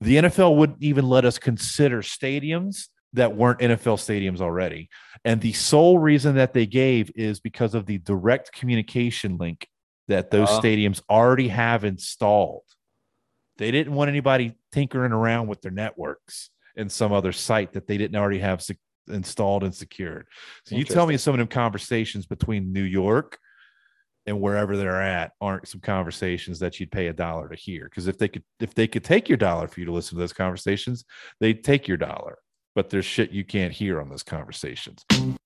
The NFL wouldn't even let us consider stadiums that weren't NFL stadiums already. And the sole reason that they gave is because of the direct communication link that those stadiums already have installed. They didn't want anybody tinkering around with their networks in some other site that they didn't already have installed and secured. So you tell me some of them conversations between New York and wherever they're at aren't some conversations that you'd pay $1 to hear. Because if they could take your $1 for you to listen to those conversations, they'd take your $1. But there's shit you can't hear on those conversations.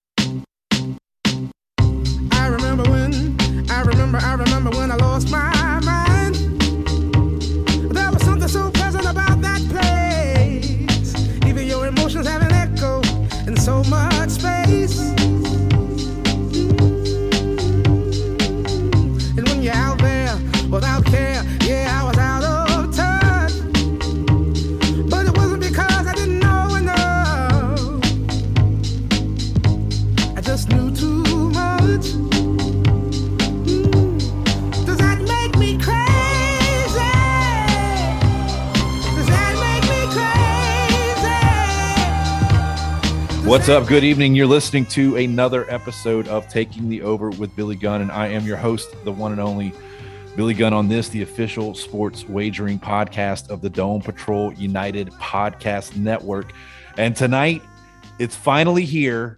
I remember when I lost my mind. There was something so pleasant about that place. Even your emotions have an echo in so much space. And when you're out there without care, yeah, I was out of touch. But it wasn't because I didn't know enough. I just knew too much. Does that make me crazy? Does that make me crazy? What's up? Good evening. You're listening to another episode of Taking the Over with Billy Gunn, and I am your host, the one and only Billy Gunn on this, the official sports wagering podcast of the Dome Patrol United Podcast Network. And tonight, it's finally here.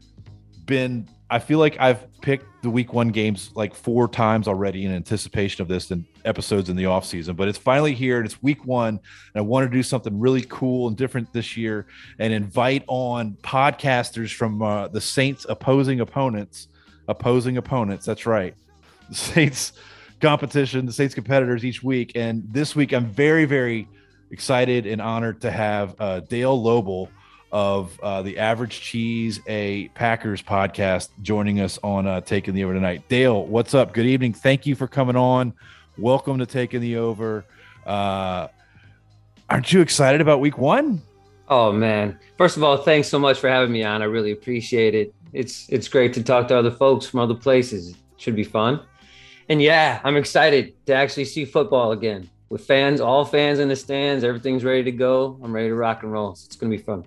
I feel like I've picked the week 1 games like 4 times already in anticipation of this and episodes in the off season, but it's finally here and it's week 1. And I want to do something really cool and different this year and invite on podcasters from the Saints opposing opponents. That's right. The Saints competition, the Saints competitors each week. And this week I'm very, very excited and honored to have Dale Lobel of the Average Cheese, a Packers podcast, joining us on Taking the Over tonight. Dale, what's up? Good evening. Thank you for coming on. Welcome to Taking the Over. Aren't you excited about week 1? Oh man. First of all, thanks so much for having me on. I really appreciate it. It's great to talk to other folks from other places. It should be fun. And yeah, I'm excited to actually see football again with fans, all fans in the stands. Everything's ready to go. I'm ready to rock and roll. So it's going to be fun.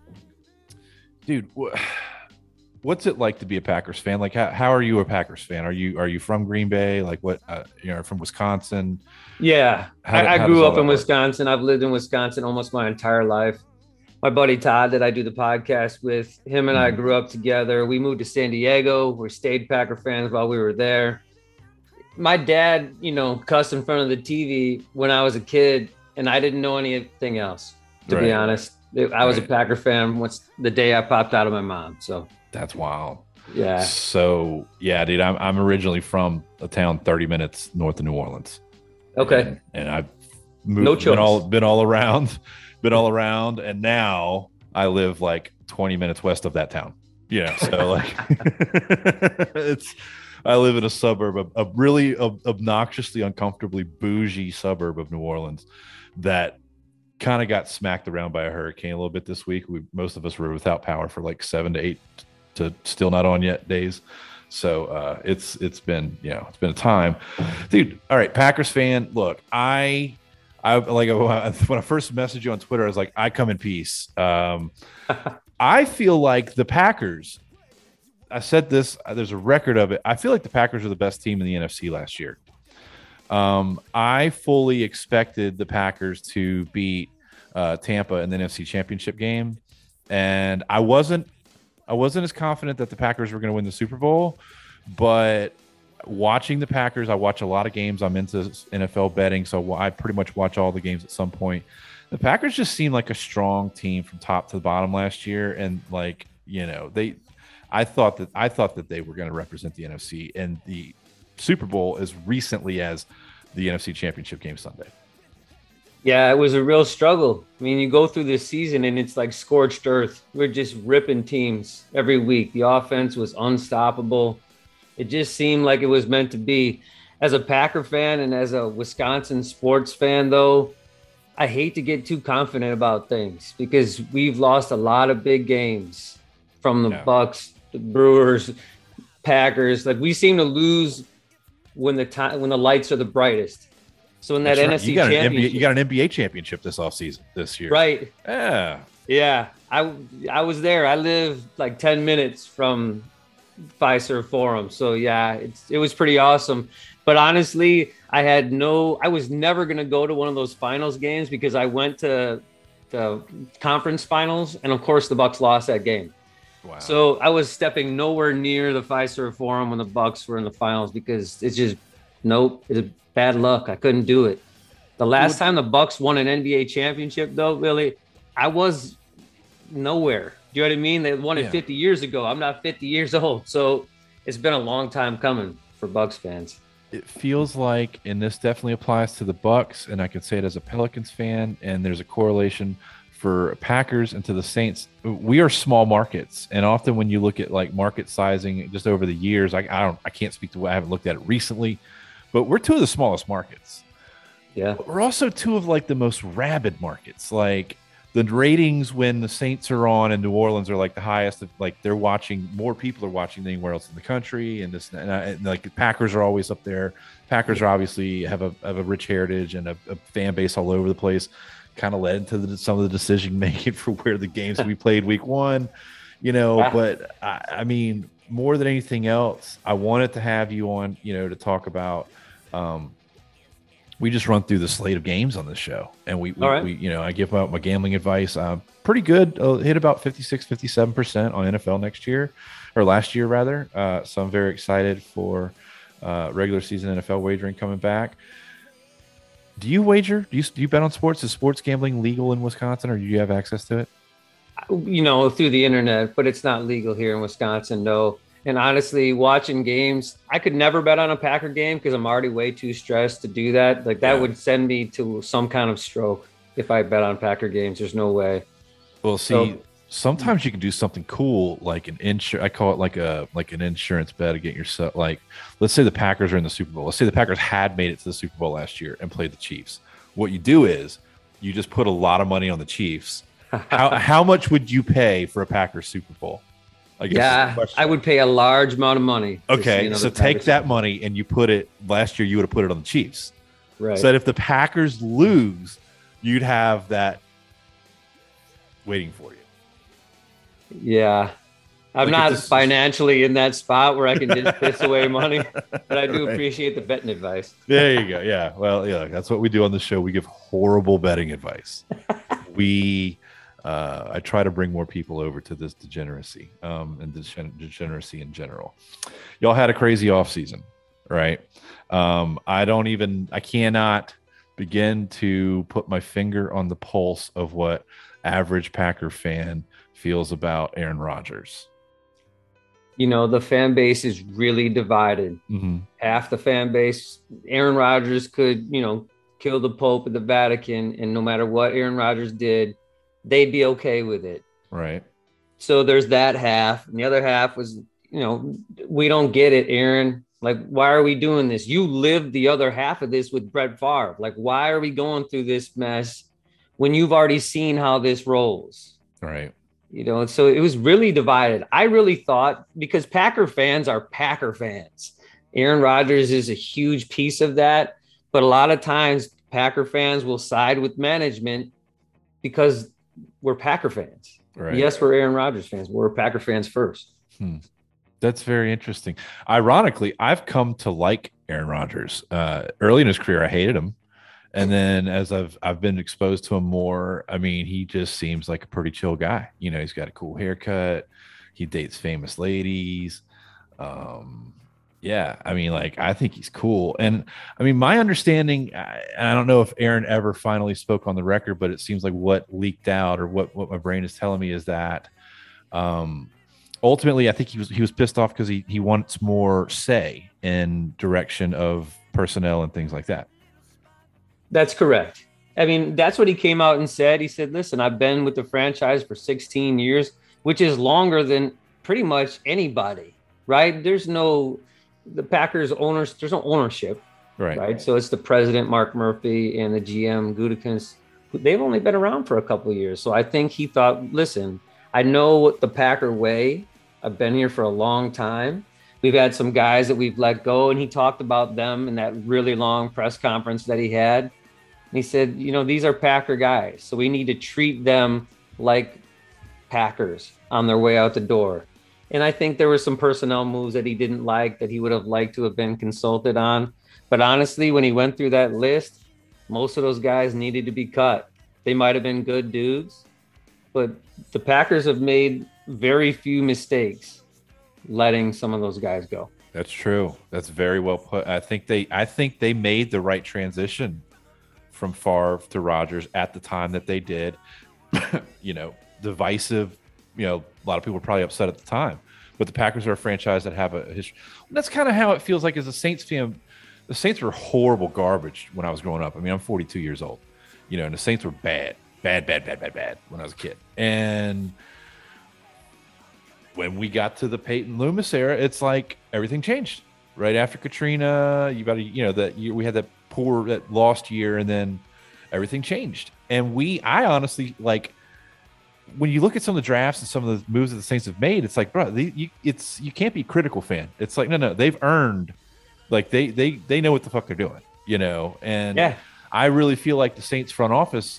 Dude, what's it like to be a Packers fan? Like, how are you a Packers fan? Are you from Green Bay? Like, what? From Wisconsin? Yeah, I grew up in Wisconsin. I've lived in Wisconsin almost my entire life. My buddy Todd, that I do the podcast with, him and I grew up together. We moved to San Diego. We stayed Packer fans while we were there. My dad, cussed in front of the TV when I was a kid, and I didn't know anything else, to be honest. I was a Packer fan once the day I popped out of my mom. So that's wild. Yeah. So yeah, dude, I'm originally from a town 30 minutes north of New Orleans. Okay. And I've moved, been all around, and now I live like 20 minutes west of that town. So like I live in a suburb, a really obnoxiously, uncomfortably bougie suburb of New Orleans that kind of got smacked around by a hurricane a little bit this week. Most of us were without power for like 7 to 8 to still not on yet days. So it's been a time, dude. All right, Packers fan. Look, I like when I first messaged you on Twitter, I was like, I come in peace. I feel like the Packers. I said this. There's a record of it. I feel like the Packers were the best team in the NFC last year. I fully expected the Packers to beat Tampa in the NFC Championship game, and I wasn't as confident that the Packers were going to win the Super Bowl. But watching the Packers, I watch a lot of games. I'm into NFL betting, so I pretty much watch all the games at some point. The Packers just seemed like a strong team from top to the bottom last year, and I thought that they were going to represent the NFC in the Super Bowl as recently as the NFC Championship game Sunday. Yeah, it was a real struggle. I mean, you go through this season and it's like scorched earth. We're just ripping teams every week. The offense was unstoppable. It just seemed like it was meant to be. As a Packer fan and as a Wisconsin sports fan, though, I hate to get too confident about things because we've lost a lot of big games from the Bucks, the Brewers, Packers. Like, we seem to lose when the lights are the brightest. So in that That's right. NFC championship, You got an NBA championship this offseason this year. right? Yeah. Yeah. I was there. I live like 10 minutes from Fiserv Forum. So yeah, it was pretty awesome. But honestly, I was never going to go to one of those finals games because I went to the conference finals, and of course the Bucks lost that game. Wow. So I was stepping nowhere near the Fiserv Forum when the Bucks were in the finals because it's just it's bad luck. I couldn't do it. The last time the Bucks won an NBA championship, though, Billy, I was nowhere. Do you know what I mean? They won it 50 years ago. I'm not 50 years old, so it's been a long time coming for Bucks fans. It feels like, and this definitely applies to the Bucks, and I can say it as a Pelicans fan, and there's a correlation for Packers and to the Saints. We are small markets, and often when you look at like market sizing just over the years, I can't speak to what I haven't looked at it recently, but we're two of the smallest markets. Yeah, but we're also two of like the most rabid markets. Like the ratings when the Saints are on in New Orleans are like the highest. Like they're watching, more people are watching than anywhere else in the country. And like the Packers are always up there. Packers are obviously have a rich heritage and a fan base all over the place. Kind of led to some of the decision making for where the games we played week one, But I mean, more than anything else, I wanted to have you on, to talk about. We just run through the slate of games on this show, and we I give out my gambling advice. Pretty good. Hit about 56-57% on NFL next year, or last year rather. So I'm very excited for regular season NFL wagering coming back. Do you wager? Do you bet on sports? Is sports gambling legal in Wisconsin, or do you have access to it? Through the internet, but it's not legal here in Wisconsin. No. And honestly, watching games, I could never bet on a Packer game because I'm already way too stressed to do that. Like that would send me to some kind of stroke if I bet on Packer games. There's no way. Well, sometimes you can do something cool like an I call it like an insurance bet to get yourself. Like, let's say the Packers are in the Super Bowl. Let's say the Packers had made it to the Super Bowl last year and played the Chiefs. What you do is you just put a lot of money on the Chiefs. How much would you pay for a Packers Super Bowl? I would pay a large amount of money. Okay, so take that money and you put it, last year you would have put it on the Chiefs. Right. So that if the Packers lose, you'd have that waiting for you. Yeah. I'm not financially in that spot where I can just piss away money, but I do appreciate the betting advice. There you go. Yeah. Well, yeah, that's what we do on the show. We give horrible betting advice. I try to bring more people over to this degeneracy and degeneracy in general. Y'all had a crazy off season, right? I cannot begin to put my finger on the pulse of what average Packer fan feels about Aaron Rodgers. The fan base is really divided. Mm-hmm. Half the fan base, Aaron Rodgers could, kill the Pope at the Vatican, and no matter what Aaron Rodgers did, they'd be okay with it. Right. So there's that half. And the other half was, we don't get it, Aaron. Like, why are we doing this? You lived the other half of this with Brett Favre. Like, why are we going through this mess when you've already seen how this rolls? Right. So it was really divided. I really thought, because Packer fans are Packer fans, Aaron Rodgers is a huge piece of that. But a lot of times Packer fans will side with management because we're Packer fans. Right. Yes, we're Aaron Rodgers fans. We're Packer fans first. That's very interesting. Ironically, I've come to like Aaron Rodgers. Early in his career, I hated him. And then as I've been exposed to him more, I mean, he just seems like a pretty chill guy. He's got a cool haircut. He dates famous ladies. Yeah, I mean, like, I think he's cool. And I mean, my understanding, and I don't know if Aaron ever finally spoke on the record, but it seems like what leaked out, or what my brain is telling me, is that ultimately, I think he was pissed off because he wants more say in direction of personnel and things like that. That's correct. I mean, that's what he came out and said. He said, listen, I've been with the franchise for 16 years, which is longer than pretty much anybody, right? The Packers owners, there's no ownership, right? So it's the president, Mark Murphy, and the GM, Gutekunst. They've only been around for a couple of years. So I think he thought, listen, I know what the Packer way. I've been here for a long time. We've had some guys that we've let go, and he talked about them in that really long press conference that he had. And he said, these are Packer guys, so we need to treat them like Packers on their way out the door. And I think there were some personnel moves that he didn't like, that he would have liked to have been consulted on. But honestly, when he went through that list, most of those guys needed to be cut. They might have been good dudes, but the Packers have made very few mistakes letting some of those guys go. That's true. That's very well put. I think they made the right transition from Favre to Rodgers at the time that they did. Divisive. A lot of people were probably upset at the time, but the Packers are a franchise that have a history. And that's kind of how it feels like as a Saints fan. The Saints were horrible garbage when I was growing up. I mean, I'm 42 years old, and the Saints were bad when I was a kid. And when we got to the Peyton Loomis era, it's like everything changed right after Katrina. That year we had that lost year, and then everything changed. And I honestly, like, when you look at some of the drafts and some of the moves that the Saints have made, it's like, bro, you can't be a critical fan. It's like, no, they've earned, like they know what the fuck they're doing, And yeah. I really feel like the Saints front office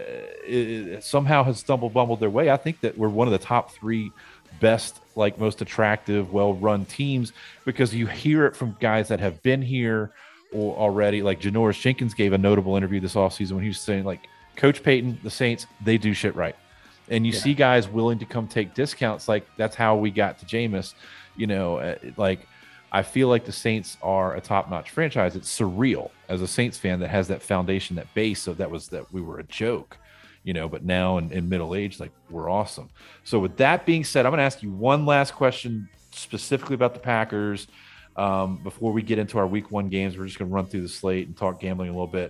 it somehow has bumbled their way. I think that we're one of the top 3 best, like, most attractive, well-run teams, because you hear it from guys that have been here or already. Like Janoris Jenkins gave a notable interview this offseason when he was saying, like, Coach Peyton, the Saints, they do shit right. And you see guys willing to come take discounts. Like, that's how we got to Jameis. Like, I feel like the Saints are a top-notch franchise. It's surreal as a Saints fan that has that foundation, that base of that we were a joke, but now in middle age, like, we're awesome. So with that being said, I'm going to ask you one last question specifically about the Packers. Before we get into our week 1 games, we're just going to run through the slate and talk gambling a little bit.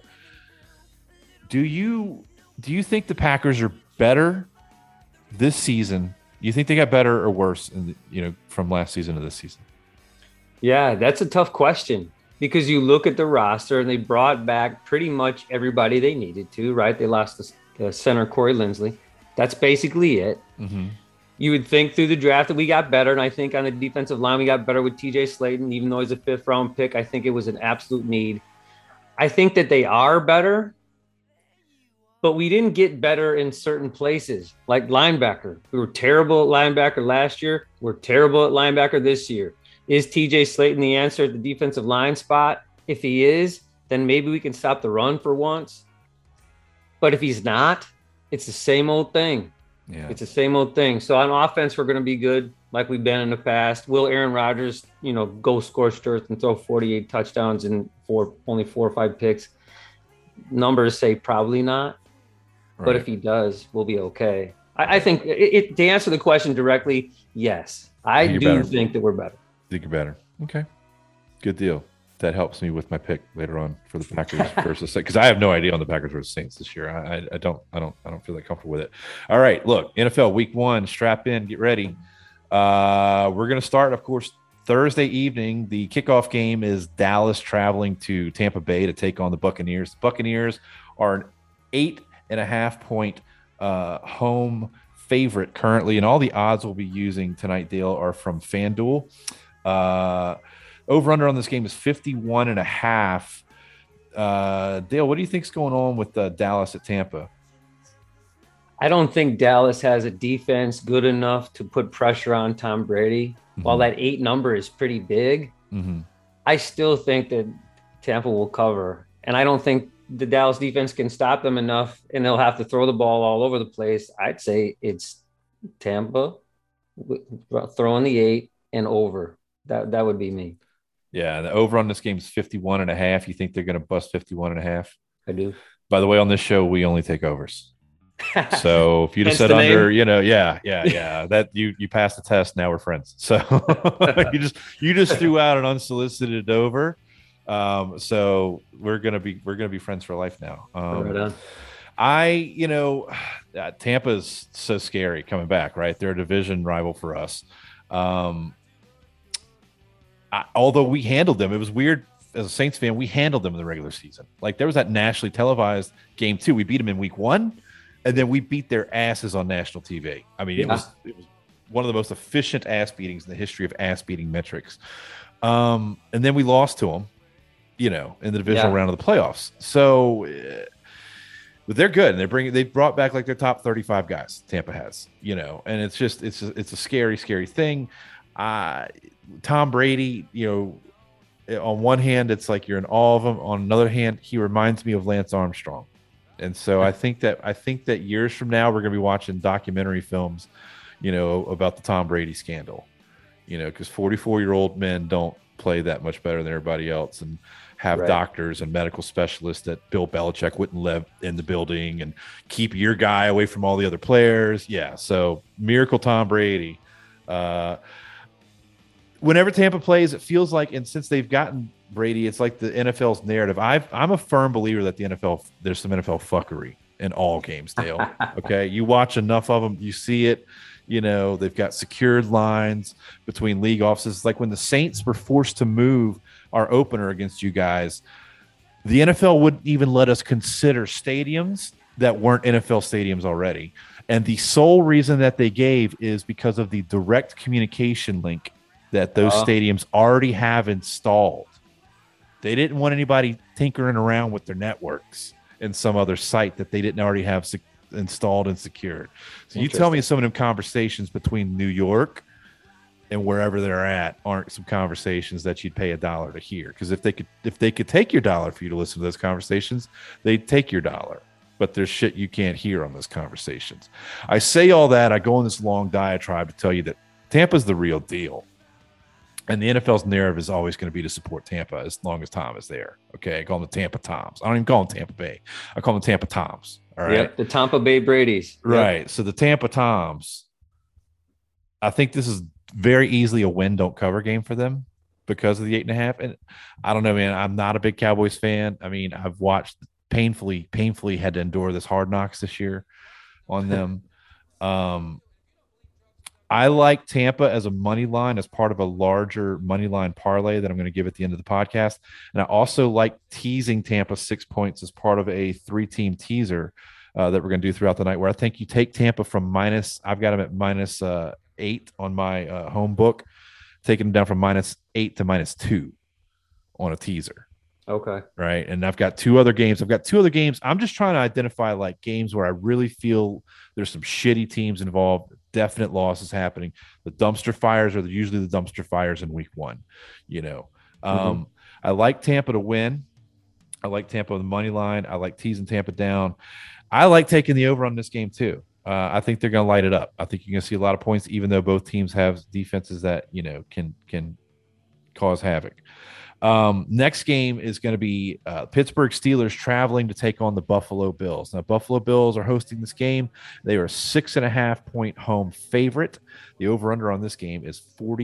Do you think the Packers are better this season? Do you think they got better or worse from last season to this season? Yeah, that's a tough question, because you look at the roster and they brought back pretty much everybody they needed to, right? They lost the center, Corey Linsley. That's basically it. Mm-hmm. You would think through the draft that we got better, and I think on the defensive line we got better with TJ Slaton. Even though he's a 5th-round pick, I think it was an absolute need. I think that they are better, but we didn't get better in certain places, like linebacker. We were terrible at linebacker last year. We're terrible at linebacker this year. Is TJ Slaton the answer at the defensive line spot? If he is, then maybe we can stop the run for once. But if he's not, it's the same old thing. Yeah. It's the same old thing. So on offense, we're going to be good like we've been in the past. Will Aaron Rodgers, go scorched earth and throw 48 touchdowns and only 4 or 5 picks? Numbers say probably not. Right. But if he does, we'll be okay. I think to answer the question directly, yes. I do think that we're better. Think you're better. Okay. Good deal. That helps me with my pick later on for the Packers versus, because I have no idea on the Packers versus Saints this year. I don't feel that comfortable with it. All right, look, NFL week 1, strap in, get ready. We're going to start, of course, Thursday evening. The kickoff game is Dallas traveling to Tampa Bay to take on the Buccaneers. The Buccaneers are an 8.5-point home favorite currently, and all the odds we'll be using tonight, Dale, are from FanDuel. Over under on this game is 51.5. Dale, what do you think's going on with Dallas at Tampa? I don't think Dallas has a defense good enough to put pressure on Tom Brady. Mm-hmm. While that 8 number is pretty big, mm-hmm. I still think that Tampa will cover. And I don't think the Dallas defense can stop them enough, and they'll have to throw the ball all over the place. I'd say it's Tampa throwing the 8 and over. That would be me. Yeah, the over on this game is 51.5. You think they're going to bust 51.5? I do. By the way, on this show, we only take overs. So if you just said under, yeah. That you passed the test. Now we're friends. So you just threw out an unsolicited over. So we're gonna be friends for life now. Right on. Tampa's so scary coming back, right? They're a division rival for us. Although we handled them, it was weird as a Saints fan. We handled them in the regular season. Like, there was that nationally televised game too. We beat them in week 1, and then we beat their asses on national TV. I mean, it was one of the most efficient ass beatings in the history of ass beating metrics. And then we lost to them, in the divisional round of the playoffs. So, but they're good, and they brought back like their top 35 guys. Tampa has, and it's a scary, scary thing. Tom Brady, on one hand, it's like you're in awe of him. On another hand, he reminds me of Lance Armstrong. And so I think that years from now, we're going to be watching documentary films, about the Tom Brady scandal, because 44-year-old men don't play that much better than everybody else and have doctors and medical specialists that Bill Belichick wouldn't let in the building and keep your guy away from all the other players. Yeah. So miracle Tom Brady. Whenever Tampa plays, it feels like, and since they've gotten Brady, it's like the NFL's narrative. I'm a firm believer that there's some NFL fuckery in all games, Dale. Okay. You watch enough of them, you see it. They've got secured lines between league offices. Like when the Saints were forced to move our opener against you guys, the NFL wouldn't even let us consider stadiums that weren't NFL stadiums already. And the sole reason that they gave is because of the direct communication link that those stadiums already have installed. They didn't want anybody tinkering around with their networks in some other site that they didn't already have installed and secured. So you tell me some of them conversations between New York and wherever they're at aren't some conversations that you'd pay $1 to hear. Because if they could take your $1 for you to listen to those conversations, they'd take your $1. But there's shit you can't hear on those conversations. I say all that. I go on this long diatribe to tell you that Tampa's the real deal. And the NFL's narrative is always going to be to support Tampa as long as Tom is there. Okay, I call them the Tampa Toms. I don't even call them Tampa Bay. I call them Tampa Toms. All right, yep, the Tampa Bay Bradys. Right. Yep. So the Tampa Toms, I think this is very easily a win, don't cover game for them because of the 8.5. And I don't know, man. I'm not a big Cowboys fan. I mean, I've watched painfully had to endure this Hard Knocks this year on them. I like Tampa as a money line, as part of a larger money line parlay that I'm going to give at the end of the podcast. And I also like teasing Tampa 6 points as part of a 3-team teaser that we're going to do throughout the night, where I think you take Tampa from minus, I've got them at -8 on my home book, taking them down from -8 to -2 on a teaser. Okay. Right. And I've got two other games. I'm just trying to identify like games where I really feel there's some shitty teams involved, definite losses happening. The dumpster fires are usually the dumpster fires in week 1, I like Tampa to win. I like Tampa on the money line. I like teasing Tampa down. I like taking the over on this game too. I think they're going to light it up. I think you're going to see a lot of points, even though both teams have defenses that, can cause havoc. Next game is going to be Pittsburgh Steelers traveling to take on the Buffalo Bills. Now, Buffalo Bills are hosting this game. They are a 6.5-point home favorite. The over-under on this game is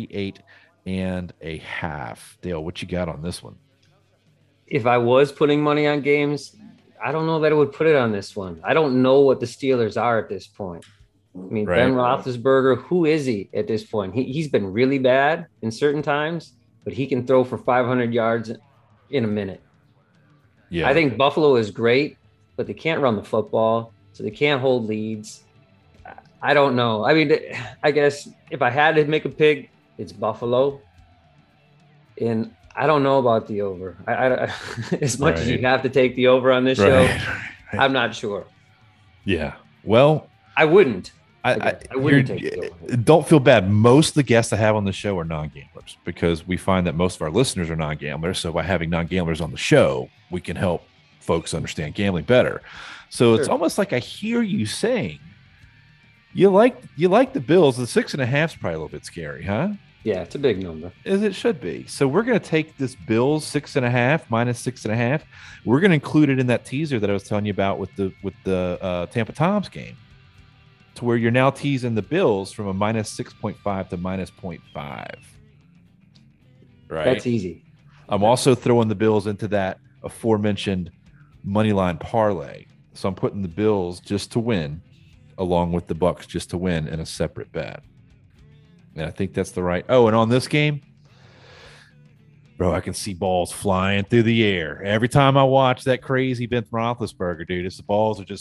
48.5. Dale, what you got on this one? If I was putting money on games, I don't know that I would put it on this one. I don't know what the Steelers are at this point. I mean, right. Ben Roethlisberger, who is he at this point? He's been really bad in certain times, but he can throw for 500 yards in a minute. Yeah, I think Buffalo is great, but they can't run the football, so they can't hold leads. I don't know. I mean, I guess if I had to make a pick, it's Buffalo. And I don't know about the over. I as much as you have to take the over on this show, I'm not sure. Yeah. Well, I wouldn't. I wouldn't take the over. Don't feel bad. Most of the guests I have on the show are non-gamblers because we find that most of our listeners are non-gamblers. So by having non-gamblers on the show, we can help folks understand gambling better. So It's almost like I hear you saying you like the Bills. The 6.5 is probably a little bit scary, huh? Yeah, it's a big number. As it should be. So we're going to take this Bills 6.5 -6.5. We're going to include it in that teaser that I was telling you about with the Tampa Toms game, to where you're now teasing the Bills from a -6.5 to -0.5. Right. That's easy. I'm also throwing the Bills into that aforementioned money line parlay. So I'm putting the Bills just to win, along with the Bucks just to win in a separate bet. And I think that's the right. Oh, and on this game, bro, I can see balls flying through the air. Every time I watch that crazy Ben Roethlisberger, dude, the balls are just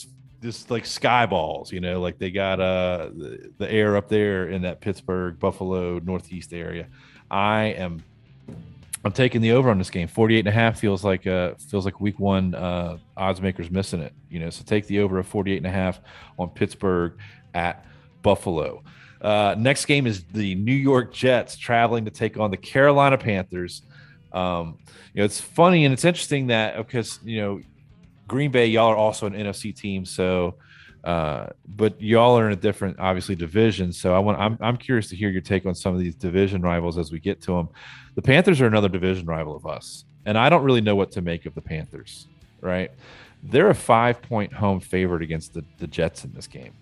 just like sky balls, like they got the air up there in that Pittsburgh, Buffalo, Northeast area. I'm taking the over on this game. 48.5 feels like week one odds makers missing it. So take the over of 48.5 on Pittsburgh at Buffalo. Next game is the New York Jets traveling to take on the Carolina Panthers. It's funny and it's interesting that because Green Bay, y'all are also an NFC team, so but y'all are in a different, obviously, division. So I'm curious to hear your take on some of these division rivals as we get to them. The Panthers are another division rival of us, and I don't really know what to make of the Panthers. Right? They're a 5-point home favorite against the Jets in this game.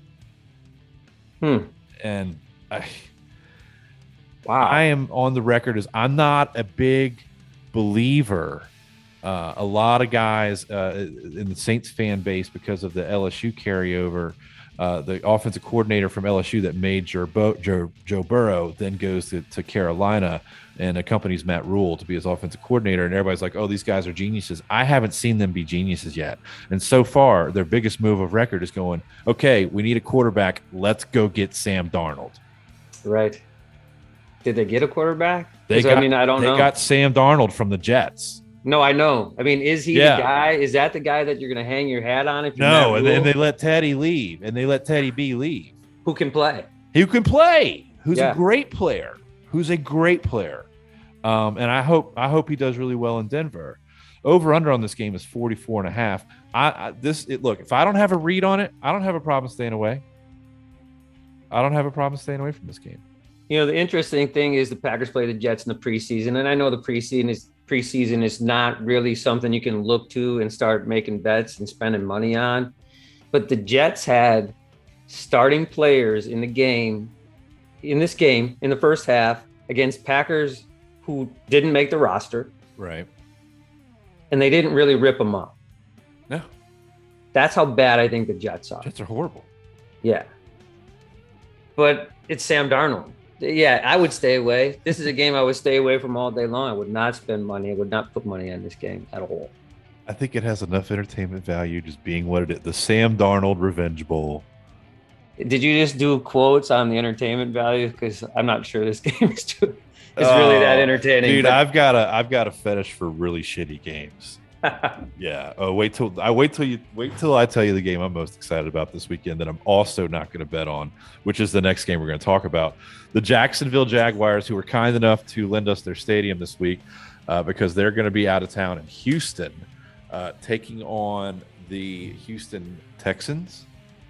And I am on the record as I'm not a big believer. A lot of guys in the Saints fan base, because of the LSU carryover, the offensive coordinator from LSU that made Joe Burrow then goes to Carolina and accompanies Matt Rule to be his offensive coordinator. And everybody's like, oh, these guys are geniuses. I haven't seen them be geniuses yet. And so far, their biggest move of record is going, okay, we need a quarterback. Let's go get Sam Darnold. Right. Did they get a quarterback? I don't know. They got Sam Darnold from the Jets. No, I know. I mean, is he the guy? Is that the guy that you're going to hang your hat on? No, and then they let Teddy leave, and they let Teddy B leave. Who can play? Who's a great player. And I hope he does really well in Denver. Over under on this game is 44.5. Look, if I don't have a read on it, I don't have a problem staying away. From this game. The interesting thing is the Packers play the Jets in the preseason, and I know the preseason is not really something you can look to and start making bets and spending money on. But the Jets had starting players in this game, in the first half against Packers who didn't make the roster. Right. And they didn't really rip them up. No. That's how bad I think the Jets are. Jets are horrible. Yeah. But it's Sam Darnold. Yeah, I would stay away. This is a game I would stay away from all day long. I would not spend money. I would not put money on this game at all. I think it has enough entertainment value just being what it is. The Sam Darnold Revenge Bowl. Did you just do quotes on the entertainment value? Because I'm not sure this game is really that entertaining. Dude, I've got a fetish for really shitty games. Yeah. Oh, wait till I tell you the game I'm most excited about this weekend that I'm also not going to bet on, which is the next game we're going to talk about. The Jacksonville Jaguars, who were kind enough to lend us their stadium this week because they're going to be out of town in Houston, taking on the Houston Texans.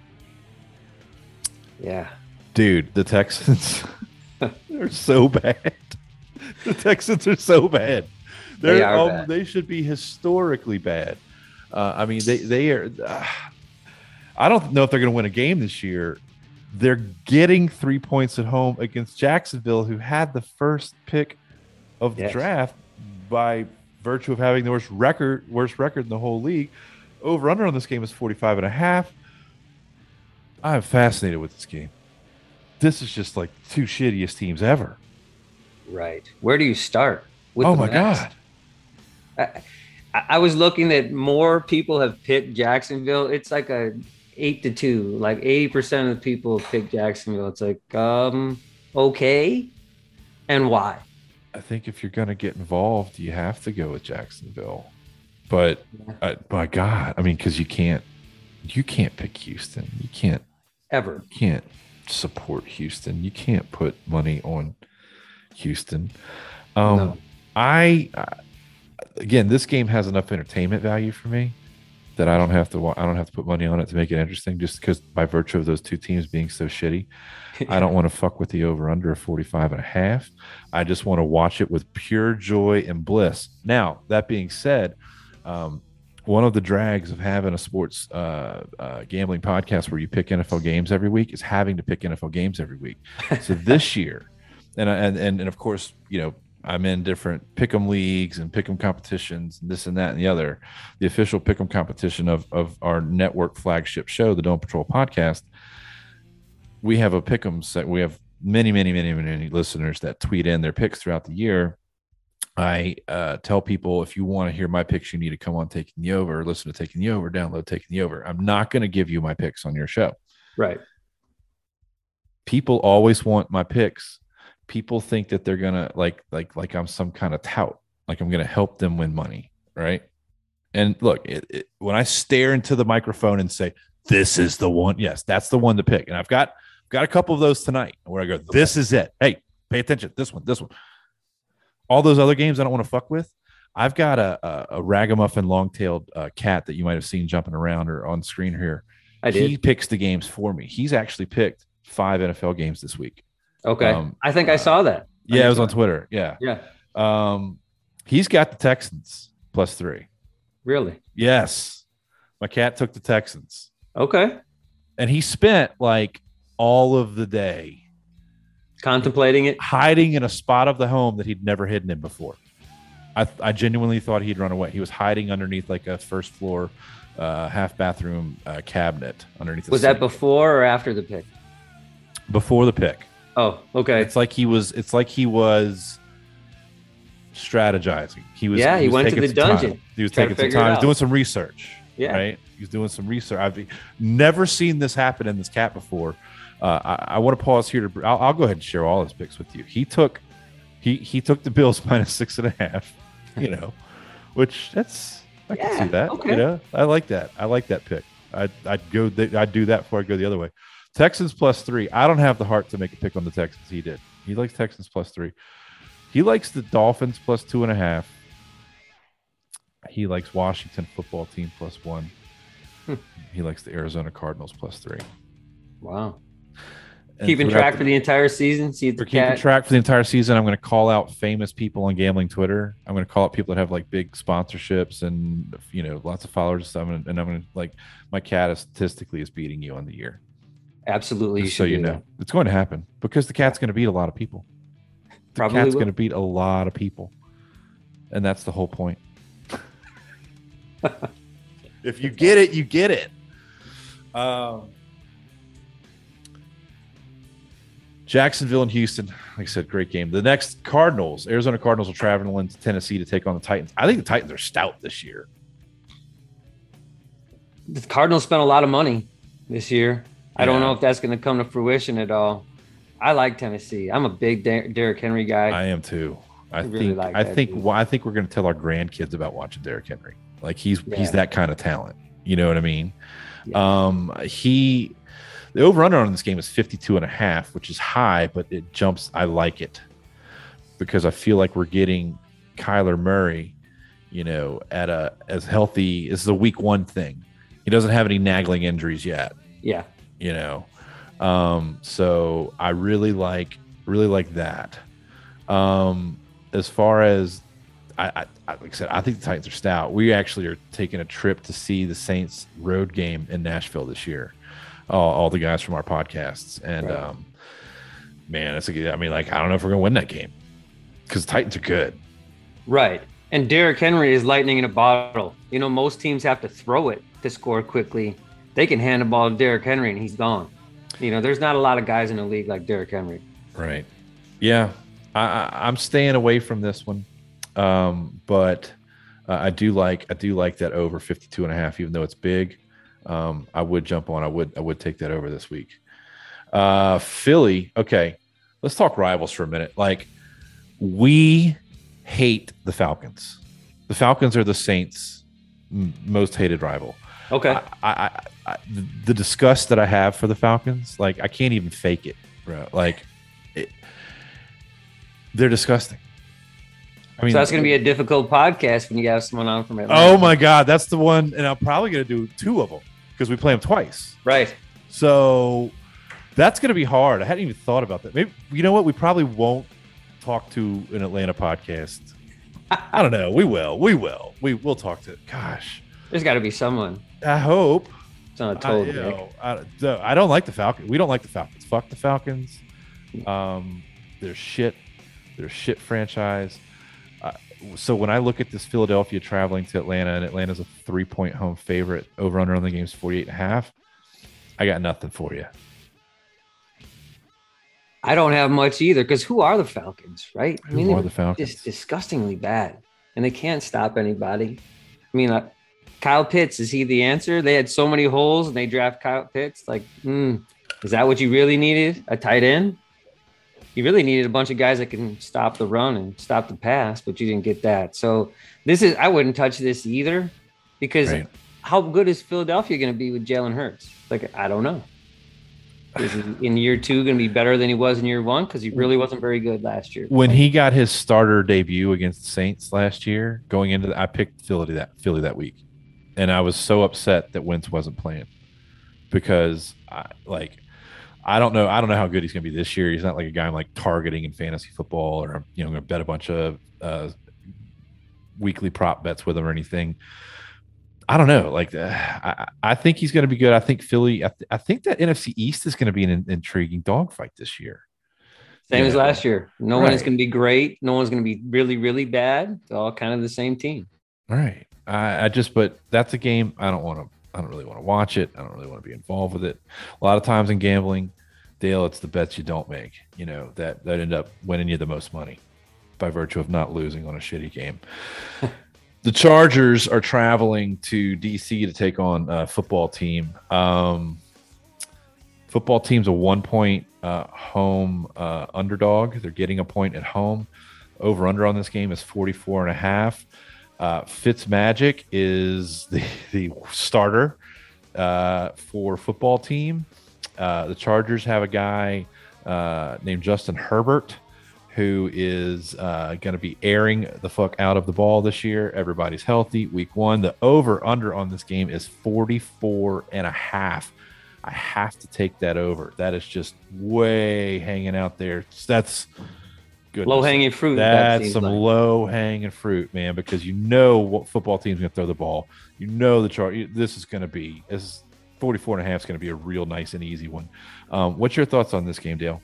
Yeah. Dude, the Texans are so bad. The Texans are so bad. They should be historically bad. I mean, they are. I don't know if they're going to win a game this year. They're getting 3 points at home against Jacksonville, who had the first pick of the draft by virtue of having the worst record in the whole league. Over under on this game is 45.5. I'm fascinated with this game. This is just like two shittiest teams ever. Right. Where do you start? Oh my God. I was looking that more people have picked Jacksonville. It's like a 8-2. Like 80% of the people have picked Jacksonville. It's like, okay. And why? I think if you're going to get involved, you have to go with Jacksonville. But my God, I mean, because you can't pick Houston. You can't ever. You can't support Houston. You can't put money on Houston. No. Again, this game has enough entertainment value for me that I don't have to put money on it to make it interesting, just because by virtue of those two teams being so shitty. I don't want to fuck with the over under of 45.5. I just want to watch it with pure joy and bliss. Now, that being said, one of the drags of having a sports gambling podcast where you pick NFL games every week is having to pick NFL games every week. So this year, and of course, I'm in different pick'em leagues and pick'em competitions and this and that and the other. The official pick'em competition of our network flagship show, the Dome Patrol podcast, we have a pick'em set. We have many listeners that tweet in their picks throughout the year. I tell people, if you want to hear my picks, you need to come on Taking the Over, listen to Taking the Over, download Taking the Over. I'm not going to give you my picks on your show. Right. People always want my picks. People think that they're gonna like I'm some kind of tout, like I'm gonna help them win money, right? And look, when I stare into the microphone and say, "This is the one," yes, that's the one to pick. And I've got a couple of those tonight where I go, "This is it." Hey, pay attention. This one. All those other games I don't want to fuck with. I've got a ragamuffin long-tailed cat that you might have seen jumping around or on screen here. I did. He picks the games for me. He's actually picked 5 NFL games this week. Okay. I think I saw that. Yeah, it was on Twitter. Yeah. Yeah. He's got the Texans +3. Really? Yes. My cat took the Texans. Okay. And he spent like all of the day contemplating it, hiding in a spot of the home that he'd never hidden in before. I genuinely thought he'd run away. He was hiding underneath like a first floor half bathroom cabinet underneath the Was sink. that before or after the pick? Before the pick. Oh, okay. It's like he was strategizing. He was he went to the dungeon. Time. He was taking some time. He was doing some research. Yeah. Right. He was doing some research. I've never seen this happen in this cat before. I want to pause here to. I'll go ahead and share all his picks with you. He took the Bills -6.5. You know, which I can see that. Okay. You know, I like that. I like that pick. I'd do that before I go the other way. Texans +3. I don't have the heart to make a pick on the Texans. He did. He likes Texans +3. He likes the Dolphins +2.5. He likes Washington football team +1. He likes the Arizona Cardinals +3. Wow. And keeping track for the entire season. Keeping track for the entire season. I'm going to call out famous people on gambling Twitter. I'm going to call out people that have like big sponsorships and lots of followers and stuff. And I'm going to like my cat statistically is beating you on the year. Absolutely. So you know it's going to happen because the cat's going to beat a lot of people. The cat's going to beat a lot of people, and that's the whole point. If you get it, you get it. Jacksonville and Houston, like I said, great game. The next Arizona Cardinals will travel into Tennessee to take on the Titans. I think the Titans are stout this year. The Cardinals spent a lot of money this year. I don't know if that's going to come to fruition at all. I like Tennessee. I'm a big Derrick Henry guy. I am too. I think we're going to tell our grandkids about watching Derrick Henry. Like he's that kind of talent. You know what I mean? Yeah. The over-under on this game is 52.5, which is high, but it jumps. I like it because I feel like we're getting Kyler Murray, at as healthy. This is a week 1 thing. He doesn't have any nagging injuries yet. Yeah. So I really like that. As far as like I said, I think the Titans are stout. We actually are taking a trip to see the Saints road game in Nashville this year. All the guys from our podcasts. And, man, I don't know if we're going to win that game because the Titans are good. Right. And Derrick Henry is lightning in a bottle. Most teams have to throw it to score quickly. They can hand the ball to Derrick Henry and he's gone. There's not a lot of guys in the league like Derrick Henry. Right. Yeah. I'm staying away from this one. But I do like that over 52.5, even though it's big. I would jump on. I would take that over this week. Philly. Okay, let's talk rivals for a minute. Like, we hate the Falcons. The Falcons are the Saints' most hated rival. Okay. The disgust that I have for the Falcons, like I can't even fake it, bro. Like, they're disgusting. I mean, so that's going to be a difficult podcast when you have someone on from Atlanta. Oh my God, that's the one, and I'm probably going to do 2 of them because we play them twice. Right. So that's going to be hard. I hadn't even thought about that. Maybe you know what? We probably won't talk to an Atlanta podcast. I don't know. We will. We'll talk to. Gosh, there's got to be someone. I hope. It's not a total dick. I don't like the Falcons. We don't like the Falcons. Fuck the Falcons. They're shit. They're a shit franchise. So when I look at this Philadelphia traveling to Atlanta, and Atlanta's a 3-point home favorite, over under on the game is 48.5. I got nothing for you. I don't have much either because who are the Falcons, right? I mean, Who are the Falcons? just disgustingly bad, and they can't stop anybody. I mean, Kyle Pitts, is he the answer? They had so many holes, and they draft Kyle Pitts. Like, is that what you really needed? A tight end? You really needed a bunch of guys that can stop the run and stop the pass, but you didn't get that. So I wouldn't touch this either because how good is Philadelphia going to be with Jalen Hurts? Like, I don't know. Is he in year 2 going to be better than he was in year 1? Because he really wasn't very good last year. When he got his starter debut against the Saints last year, going into I picked Philly that week. And I was so upset that Wentz wasn't playing because I don't know how good he's going to be this year. He's not like a guy I'm like targeting in fantasy football or going to bet a bunch of weekly prop bets with him or anything. I don't know. Like I think he's going to be good. I think Philly. I think that NFC East is going to be an intriguing dogfight this year. Same as last year. No one is going to be great. No one's going to be really, really bad. It's all kind of the same team. Right. But that's a game I don't really want to watch it. I don't really want to be involved with it. A lot of times in gambling, Dale, it's the bets you don't make, that end up winning you the most money by virtue of not losing on a shitty game. The Chargers are traveling to DC to take on a football team. Football team's a 1-point home underdog. They're getting a point at home. Over under on this game is 44.5. Fitzmagic is the starter for football team. The Chargers have a guy named Justin Herbert who is going to be airing the fuck out of the ball this year. Everybody's healthy. Week 1, the over under on this game is 44.5. I have to take that over. That is just way hanging out there. That's good. Low hanging fruit. That's some low hanging fruit, man, because what football team's going to throw the ball. The chart. This is 44.5 is going to be a real nice and easy one. What's your thoughts on this game, Dale?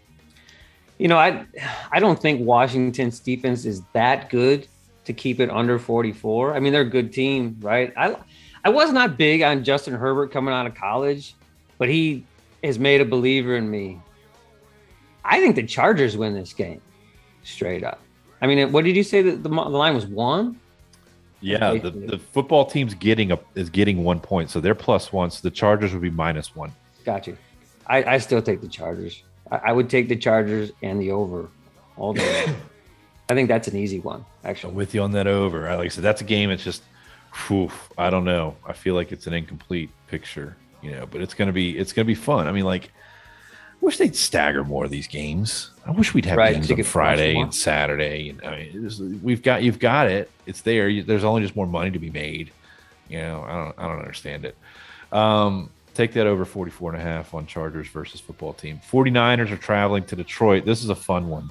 I don't think Washington's defense is that good to keep it under 44. I mean, they're a good team, right? I was not big on Justin Herbert coming out of college, but he has made a believer in me. I think the Chargers win this game, straight up. I mean, what did you say that the line was 1? Yeah, the football team's getting 1 point, so they're +1. So the Chargers would be -1. Got you. I still take the Chargers. I would take the Chargers and the over all day. I think that's an easy one, actually. I'm with you on that over. Like I said, that's a game. It's just, I don't know. I feel like it's an incomplete picture, but it's gonna be fun. I mean, I wish they'd stagger more of these games. I wish we'd have games on Friday and Saturday. You've got it. It's there. There's only just more money to be made. I don't understand it. Take that over 44.5 on Chargers versus football team. 49ers are traveling to Detroit. This is a fun one.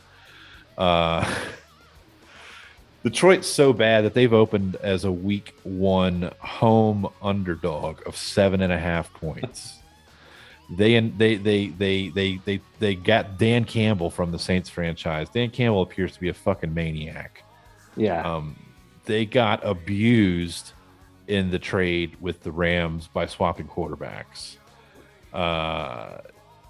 Detroit's so bad that they've opened as a week 1 home underdog of 7.5 points. They got Dan Campbell from the Saints franchise. Dan Campbell appears to be a fucking maniac. Yeah. They got abused in the trade with the Rams by swapping quarterbacks. The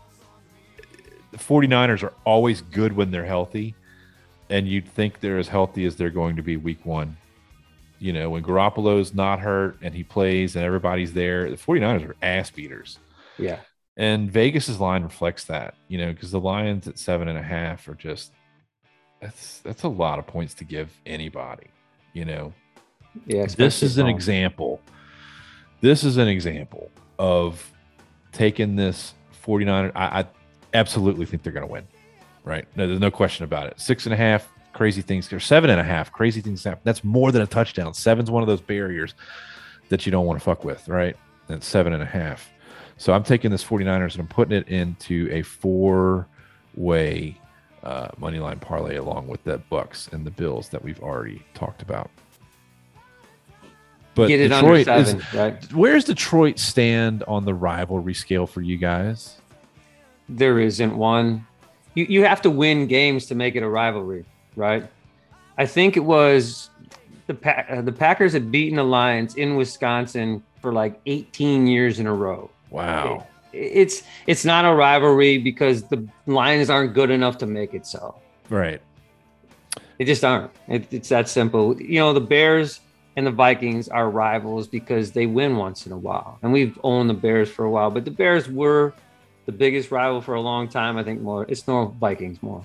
49ers are always good when they're healthy, and you'd think they're as healthy as they're going to be week 1. When Garoppolo's not hurt and he plays and everybody's there, the 49ers are ass beaters. Yeah. And Vegas's line reflects that, because the Lions at 7.5 are just that's a lot of points to give anybody, Yeah. This is an example. This is an example of taking this 49er. I absolutely think they're going to win. Right? No, there's no question about it. 6.5 crazy things. 7.5 crazy things happen. That's more than a touchdown. 7's one of those barriers that you don't want to fuck with, right? And 7.5. So I'm taking this 49ers and I'm putting it into a 4-way money line parlay along with the Bucks and the Bills that we've already talked about. But get it Detroit under 7, right? Where's Detroit stand on the rivalry scale for you guys? There isn't one. You have to win games to make it a rivalry, right? I think it was the Packers had beaten the Lions in Wisconsin for 18 years in a row. Wow. it's not a rivalry because the Lions aren't good enough to make it so. Right. They just aren't. It's that simple. The Bears and the Vikings are rivals because they win once in a while. And we've owned the Bears for a while, but the Bears were the biggest rival for a long time. I think it's more Vikings more.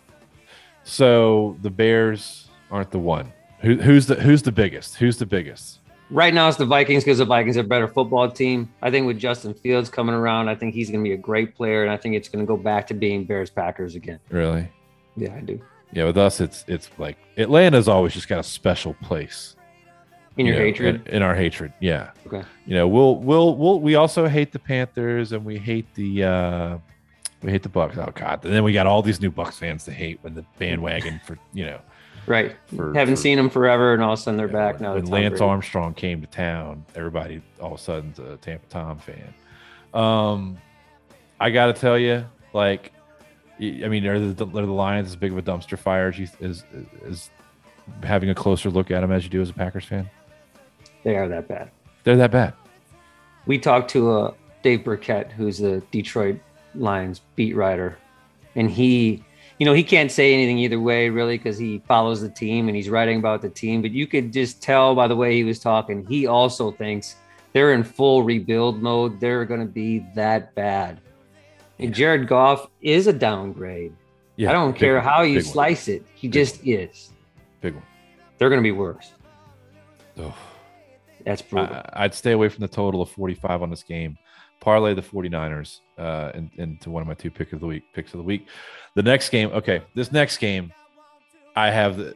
So the Bears aren't the one. Who's the biggest? Who's the biggest? Right now it's the Vikings because the Vikings are a better football team. I think with Justin Fields coming around, I think he's going to be a great player, and I think it's going to go back to being Bears-Packers again. Really? Yeah, I do. Yeah, with us, it's like Atlanta's always just got a special place. In your hatred? In our hatred, yeah. Okay. We also hate the Panthers and we hate the Bucks. Oh God! And then we got all these new Bucks fans to hate when the bandwagon for Right. Haven't seen them forever, and all of a sudden they're back now. When Lance Armstrong came to town, everybody all of a sudden's a Tampa Tom fan. I got to tell you, like, I mean, are the Lions as big of a dumpster fire as having a closer look at them as you do as a Packers fan? They are that bad. They're that bad. We talked to Dave Burkett, who's the Detroit Lions beat writer, and he can't say anything either way, really, because he follows the team and he's writing about the team. But you could just tell by the way he was talking, he also thinks they're in full rebuild mode. They're going to be that bad. And Jared Goff is a downgrade. Yeah, I don't care how you slice it. He just is. Big one. They're going to be worse. Oh. That's brutal. I'd stay away from the total of 45 on this game. Parlay the 49ers into one of my two picks of the week. The next game, this next game, I have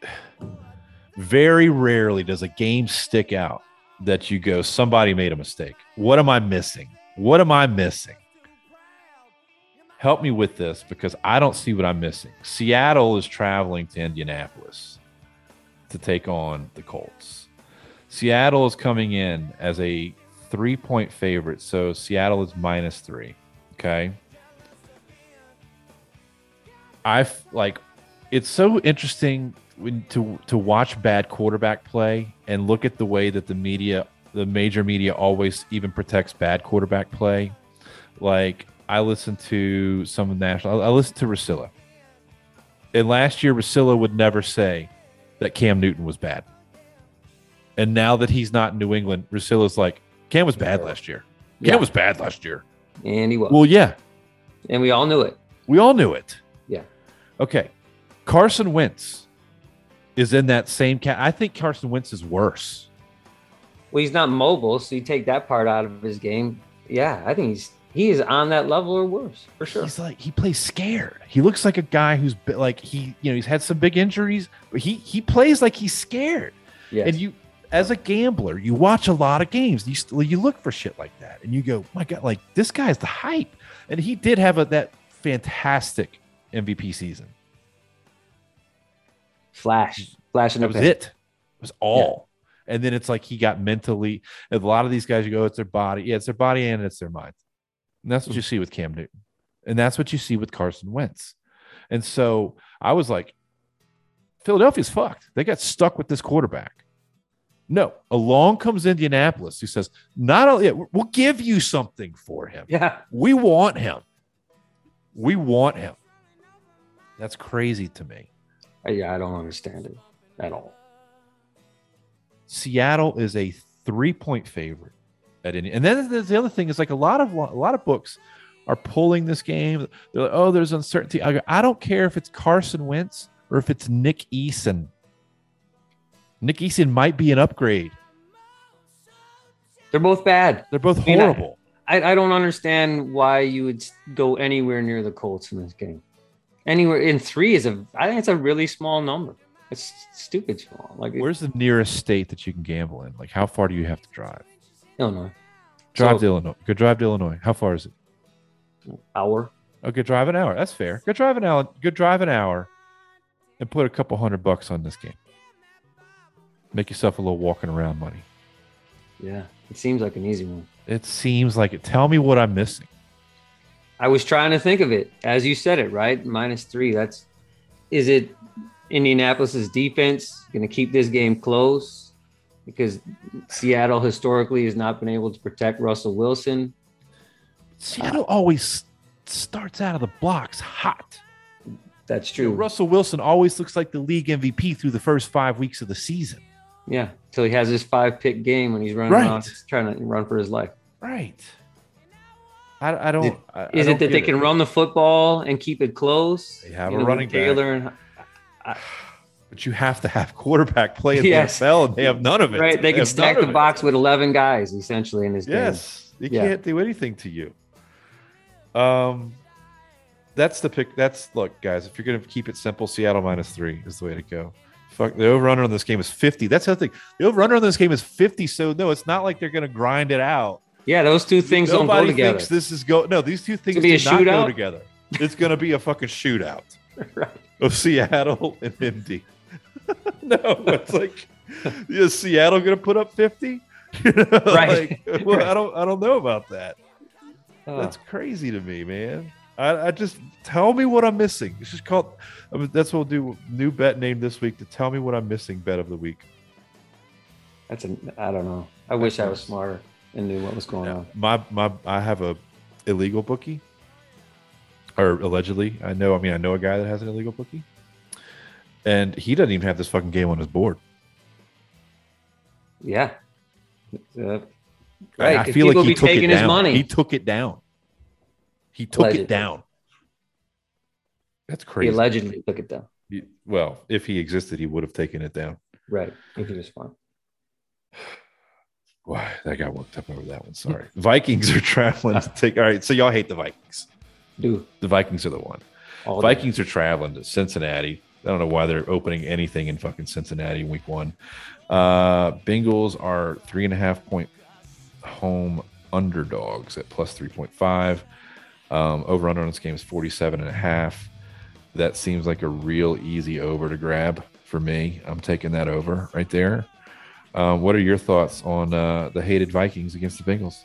very rarely does a game stick out that you go, somebody made a mistake. What am I missing? Help me with this because I don't see what I'm missing. Seattle is traveling to Indianapolis to take on the Colts. Seattle is coming in as a 3-point favorite, so Seattle is -3. Okay. It's so interesting to watch bad quarterback play and look at the way that the major media always even protects bad quarterback play. Like, I listened to I listened to Russillo. And last year, Russillo would never say that Cam Newton was bad. And now that he's not in New England, Russillo's like, Cam was bad last year. Cam was bad last year. And he was. Well, yeah. And we all knew it. Yeah. Okay. Carson Wentz is in that same I think Carson Wentz is worse. Well, he's not mobile, so you take that part out of his game. Yeah, I think he is on that level or worse, for sure. He's like, he plays scared. He looks like a guy who's like, he's had some big injuries, but he plays like he's scared. Yes. And as a gambler, you watch a lot of games. You look for shit like that, and you go, "My God, like this guy's the hype." And he did have that fantastic MVP season. Flash in the That was it. It was all. Yeah. And then it's like he got mentally. A lot of these guys, you go, it's their body. Yeah, it's their body and it's their mind. And that's what you see with Cam Newton, and that's what you see with Carson Wentz. And so I was like, Philadelphia's fucked. They got stuck with this quarterback. No, along comes Indianapolis, who says, not only we'll give you something for him. Yeah. We want him. That's crazy to me. Yeah, I don't understand it at all. Seattle is a 3-point favorite at Indy. And then the other thing is, like, a lot of books are pulling this game. They're like, oh, there's uncertainty. I don't care if it's Carson Wentz or if it's Nick Eason. Nick Eason might be an upgrade. They're both bad. They're both horrible. I don't understand why you would go anywhere near the Colts in this game. Anywhere in 3 I think it's a really small number. It's stupid small. Like, where's the nearest state that you can gamble in? Like, how far do you have to drive? Illinois. To Illinois. Go drive to Illinois. How far is it? Hour. Okay, drive an hour. That's fair. Go drive an hour and put a couple $100 on this game. Make yourself a little walking around money. Yeah, it seems like an easy one. It seems like it. Tell me what I'm missing. I was trying to think of it as you said it, right? -3. Is it Indianapolis's defense going to keep this game close? Because Seattle historically has not been able to protect Russell Wilson. Seattle always starts out of the blocks hot. That's You know, true. Russell Wilson always looks like the league MVP through the first 5 weeks of the season. Yeah, till he has his 5-pick game when he's running Right. around trying to run for his life. Right. I don't. Is it that they can run the football and keep it close? They have You a know, running with Taylor back. But you have to have quarterback play in Yes. the NFL, and they have none of it. right? They can have stack none the of it. box with 11 guys essentially in this game. Yes, they Yeah. can't do anything to you. That's the pick. Look, guys. If you're gonna keep it simple, Seattle -3 is the way to go. Fuck, the over/under on this game is 50. That's the other thing. The over/under on this game is 50. So no, it's not like they're gonna grind it out. Yeah, those two things don't go Nobody together. thinks this is No, these two things gonna be do a not go shootout? together. It's gonna be a fucking shootout Right. of Seattle and Indy. No, it's like, is Seattle gonna put up 50? Right. Like, well, I don't know about that. Oh. That's crazy to me, man. I just tell me what I'm missing. It's just called. That's what we'll do. New bet name this week to tell me what I'm missing. Bet of the week. I don't know. I wish I was smarter and knew what was going on. I have a illegal bookie, or allegedly. I know a guy that has an illegal bookie, and he doesn't even have this fucking game on his board. Yeah. I Right. feel like people he be took taking it his down. money. He took it down. He took Allegedly. it down. That's He crazy. allegedly took it down. Well, if he existed, he would have taken it down. Right. If he was fine. Why I got worked up over that one. Sorry. Vikings are traveling to take. All right, so y'all hate the Vikings. Dude. The Vikings are the one. All Vikings are traveling to Cincinnati. I don't know why they're opening anything in fucking Cincinnati in week 1. Bengals are 3.5 point home underdogs at plus 3.5. Over under on this game is 47.5. That seems like a real easy over to grab for me. I'm taking that over right there. What are your thoughts on the hated Vikings against the Bengals?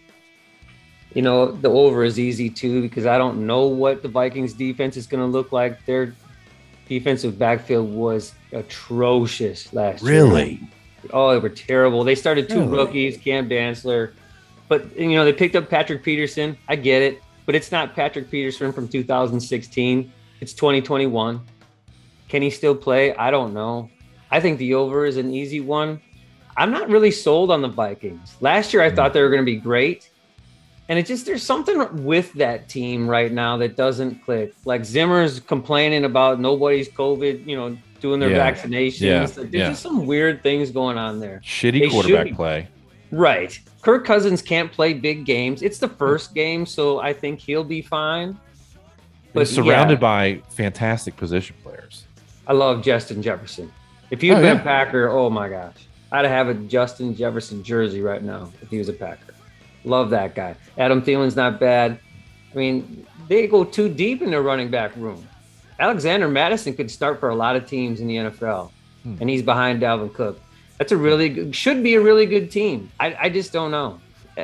You know, the over is easy too because I don't know what the Vikings defense is going to look like. Their defensive backfield was atrocious last year. Really? Oh, they were terrible. They started two Really? rookies, Cam Dantzler. But, you know, they picked up Patrick Peterson. I get it. But it's not Patrick Peterson from 2016. It's 2021. Can he still play? I don't know. I think the over is an easy one. I'm not really sold on the Vikings. Last year, I thought they were going to be great. And it just, there's something with that team right now that doesn't click. Like Zimmer's complaining about nobody's COVID, you know, doing their Yeah. vaccinations. Yeah. Like, there's just some weird things going on there. Shitty They quarterback should- play. Right. Kirk Cousins can't play big games. It's the first game, so I think he'll be fine. But surrounded by fantastic position players. I love Justin Jefferson. If he had Oh, been yeah. a Packer, oh my gosh. I'd have a Justin Jefferson jersey right now if he was a Packer. Love that guy. Adam Thielen's not bad. I mean, they go too deep in their running back room. Alexander Madison could start for a lot of teams in the NFL, and he's behind Dalvin Cook. That's should be a really good team. I just don't know.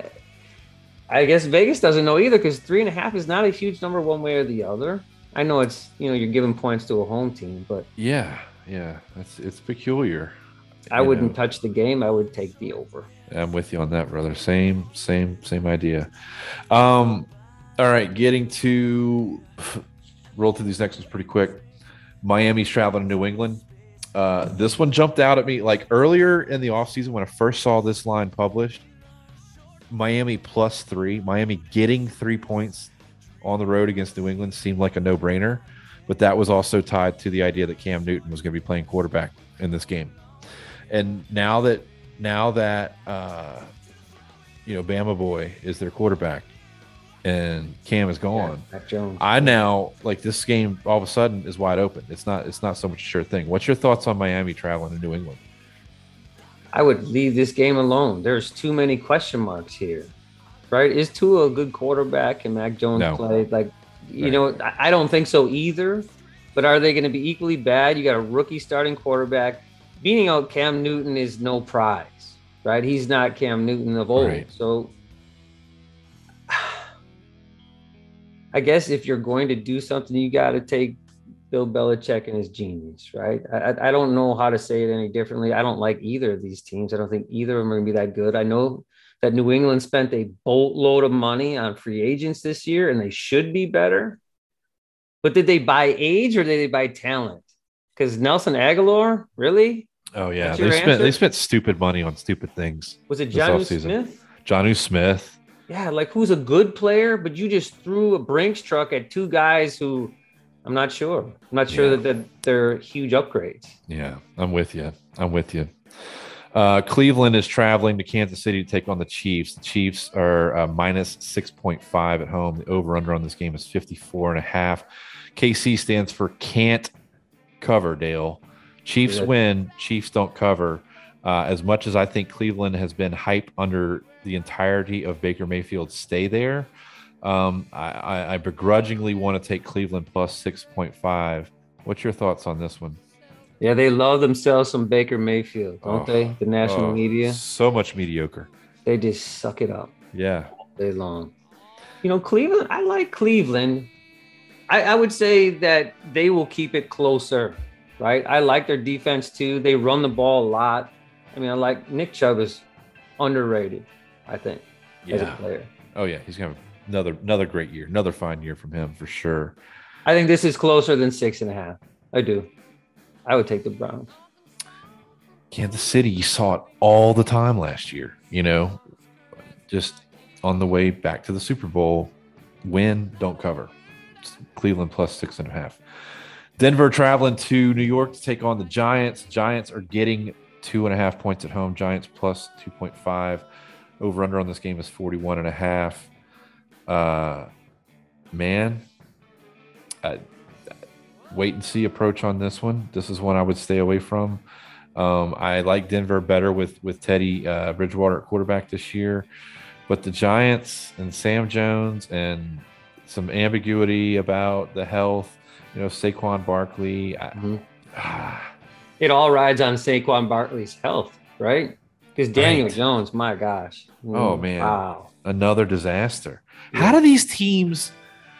I guess Vegas doesn't know either because 3.5 is not a huge number one way or the other. I know it's, you know, you're giving points to a home team, but Yeah. It's peculiar. I wouldn't touch the game. I would take the over. I'm with you on that, brother. Same idea. All right, getting to roll through these next ones pretty quick. Miami's traveling to New England. This one jumped out at me like earlier in the offseason when I first saw this line published. Miami +3. Miami getting 3 points on the road against New England seemed like a no-brainer, but that was also tied to the idea that Cam Newton was going to be playing quarterback in this game. And now that you know, Bama Boy is their quarterback and Cam is gone, Mac Jones. I now like this game all of a sudden is wide open. It's not so much a sure thing. What's your thoughts on Miami traveling to New England? I would leave this game alone. There's too many question marks here, right? Is Tua a good quarterback? Can Mac Jones No. play? Like, you know, I don't think so either. But are they going to be equally bad? You got a rookie starting quarterback. Beating out Cam Newton is no prize, right? He's not Cam Newton of old. Right. So I guess if you're going to do something, you got to take Bill Belichick and his genius, right? I don't know how to say it any differently. I don't like either of these teams. I don't think either of them are going to be that good. I know that New England spent a boatload of money on free agents this year, and they should be better. But did they buy age or did they buy talent? Because Nelson Aguilar, really? Oh yeah, That's your answer? they spent stupid money on stupid things. Was it this Jonnu offseason. Smith? Jonnu Smith. Yeah, like who's a good player, but you just threw a Brinks truck at two guys who I'm not sure. I'm not sure that they're huge upgrades. Yeah, I'm with you. Cleveland is traveling to Kansas City to take on the Chiefs. The Chiefs are minus 6.5 at home. The over-under on this game is 54.5. KC stands for can't cover, Dale. Chiefs win. Chiefs don't cover. As much as I think Cleveland has been hype under the entirety of Baker Mayfield's stay there, I begrudgingly want to take Cleveland plus 6.5. What's your thoughts on this one? Yeah, they love themselves some Baker Mayfield, don't they? The national media. So much mediocre. They just suck it up. Yeah. All day long. Cleveland, I like Cleveland. I would say that they will keep it closer, right? I like their defense too. They run the ball a lot. I mean, I like Nick Chubb is underrated, I think, as a player. Oh, yeah. He's going to have another great year, another fine year from him for sure. I think this is closer than 6.5. I do. I would take the Browns. Kansas City, you saw it all the time last year, just on the way back to the Super Bowl. Win, don't cover. It's Cleveland plus 6.5. Denver traveling to New York to take on the Giants. Giants are getting 2.5 points at home. Giants plus 2.5. Over under on this game is 41.5. Wait and see approach on this one. This is one I would stay away from. I like Denver better with Teddy Bridgewater at quarterback this year, but the Giants and Sam Jones and some ambiguity about the health, Saquon Barkley. It all rides on Saquon Barkley's health, right? Because Daniel Jones, my gosh. Oh man. Wow. Another disaster. Yeah. How do these teams?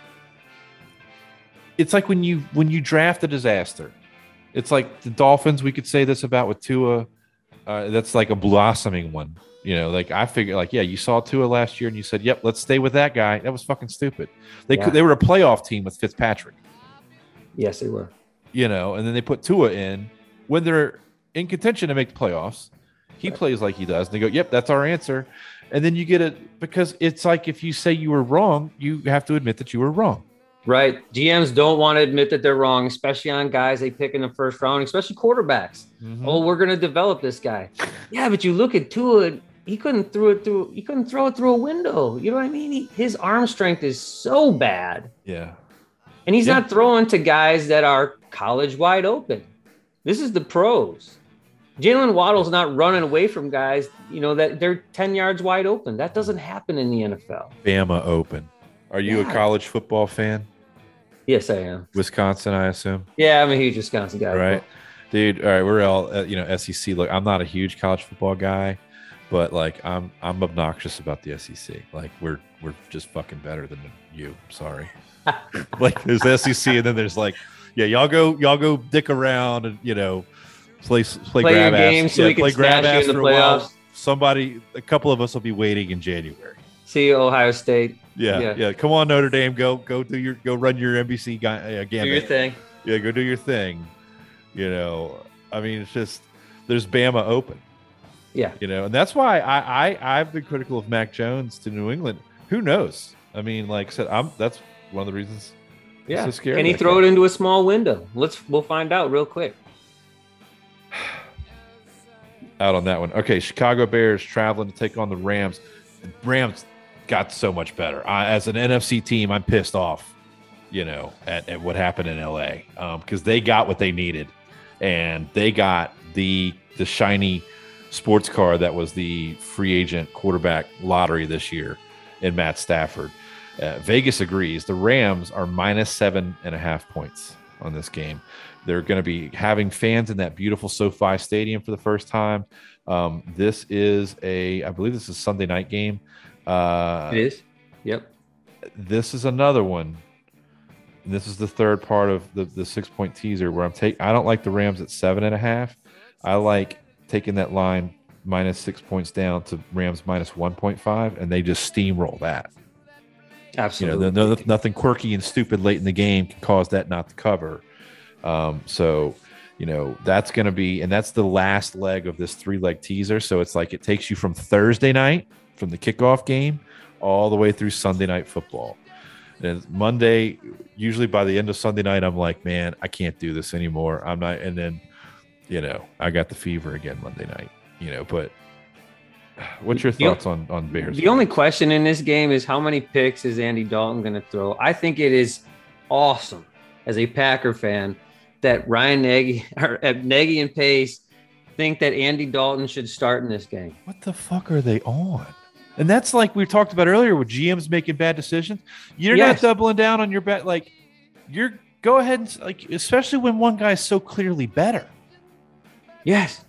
It's like when you draft a disaster. It's like the Dolphins, we could say this about with Tua. That's like a blossoming one. I figure you saw Tua last year and you said, yep, let's stay with that guy. That was fucking stupid. They were a playoff team with Fitzpatrick. Yes, they were. And then they put Tua in when they're in contention to make the playoffs. He plays like he does. And they go, yep, that's our answer. And then you get it because it's like if you say you were wrong, you have to admit that you were wrong. Right. GMs don't want to admit that they're wrong, especially on guys they pick in the first round, especially quarterbacks. Mm-hmm. Oh, we're going to develop this guy. Yeah, but you look at Tua, he couldn't throw it through a window. You know what I mean? His arm strength is so bad. Yeah. And he's not throwing to guys that are college wide open. This is the pros. Jalen Waddle's not running away from guys, that they're 10 yards wide open. That doesn't happen in the NFL. Bama open. Are you a college football fan? Yes, I am. Wisconsin, I assume. Yeah, I'm a huge Wisconsin guy. Right, dude. All right, we're all SEC. Look, I'm not a huge college football guy, but I'm obnoxious about the SEC. Like we're just fucking better than you. Sorry. There's SEC, and then there's y'all go dick around and play grab ass. Game so we can grab ass in the playoffs. A couple of us will be waiting in January. See Ohio State. Yeah. Come on, Notre Dame. Go run your NBC game. Do your thing. Yeah, go do your thing. I mean, it's just there's Bama open. Yeah. And that's why I've been critical of Mac Jones to New England. Who knows? I mean, like I said, that's one of the reasons. Yeah. So scary. Can he throw it into a small window? We'll find out real quick. Out on that one. Okay, Chicago Bears traveling to take on the Rams. The Rams got so much better. As an NFC team, I'm pissed off, at what happened in LA because they got what they needed, and they got the shiny sports car that was the free agent quarterback lottery this year in Matt Stafford. Vegas agrees. The Rams are minus 7.5 points on this game. They're going to be having fans in that beautiful SoFi Stadium for the first time. This is I believe this is a Sunday night game. It is. Yep. This is another one. This is the third part of the 6-point teaser where I don't like the Rams at 7.5. I like taking that line minus 6 points down to Rams minus 1.5, and they just steamroll that. Absolutely. Nothing quirky and stupid late in the game can cause that not to cover. So, that's going to be, and that's the last leg of this 3-leg teaser. So it's like it takes you from Thursday night, from the kickoff game, all the way through Sunday Night Football. And Monday, usually by the end of Sunday night, I'm like, man, I can't do this anymore. I'm not. And then, I got the fever again Monday night, but what's your thoughts on Bears? The only question in this game is how many picks is Andy Dalton going to throw? I think it is awesome as a Packer fan that Ryan Nagy and Pace think that Andy Dalton should start in this game. What the fuck are they on? And that's like we talked about earlier with GMs making bad decisions. You're not doubling down on your bet. Like, go ahead and, like, especially when one guy is so clearly better. Yes.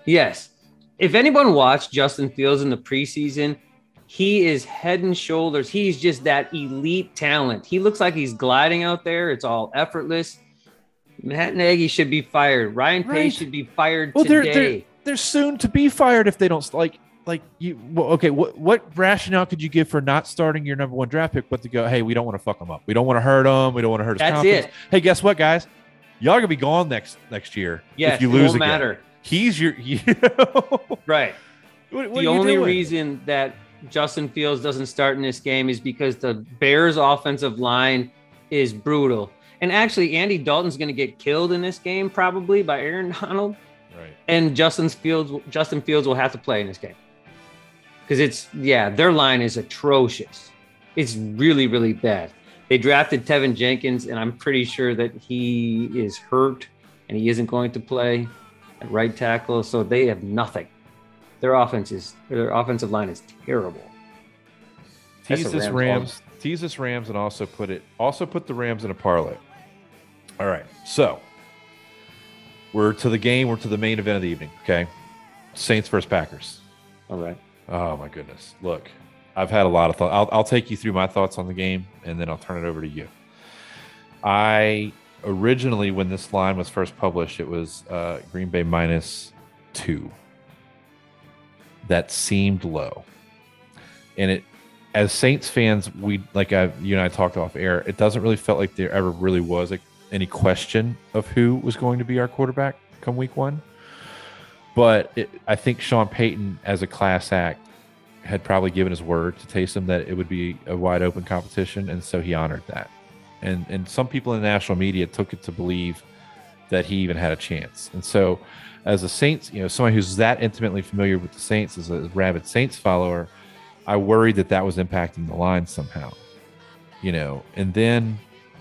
If anyone watched Justin Fields in the preseason, he is head and shoulders. He's just that elite talent. He looks like he's gliding out there. It's all effortless. Matt Nagy should be fired. Ryan Pace should be fired today. They're soon to be fired if they don't like you. Well, okay, what rationale could you give for not starting your number one draft pick, but to go, hey, we don't want to fuck him up. We don't want to hurt him. We don't want to hurt his confidence. It. Hey, guess what, guys? Y'all are gonna be gone next year. Yes, if you lose it won't again. matter. He's your right. What the only reason that Justin Fields doesn't start in this game is because the Bears' offensive line is brutal. And actually, Andy Dalton's going to get killed in this game probably by Aaron Donald. Right. And Justin Fields will have to play in this game. Because their line is atrocious. It's really, really bad. They drafted Tevin Jenkins, and I'm pretty sure that he is hurt and he isn't going to play at right tackle. So they have nothing. Their offensive line is terrible. Tease this Rams, and also put the Rams in a parlay. All right, so we're to the game. We're to the main event of the evening. Okay, Saints versus Packers. All right. Oh my goodness! Look, I've had a lot of thoughts. I'll take you through my thoughts on the game, and then I'll turn it over to you. I originally, when this line was first published, it was Green Bay -2. That seemed low, and it. As Saints fans, you and I talked off air. It doesn't really felt like there ever really was any question of who was going to be our quarterback come week one. But I think Sean Payton, as a class act, had probably given his word to Taysom that it would be a wide open competition, and so he honored that. And some people in the national media took it to believe that he even had a chance. And so, as a Saints, somebody who's that intimately familiar with the Saints, as a rabid Saints follower, I worried that was impacting the line somehow, and then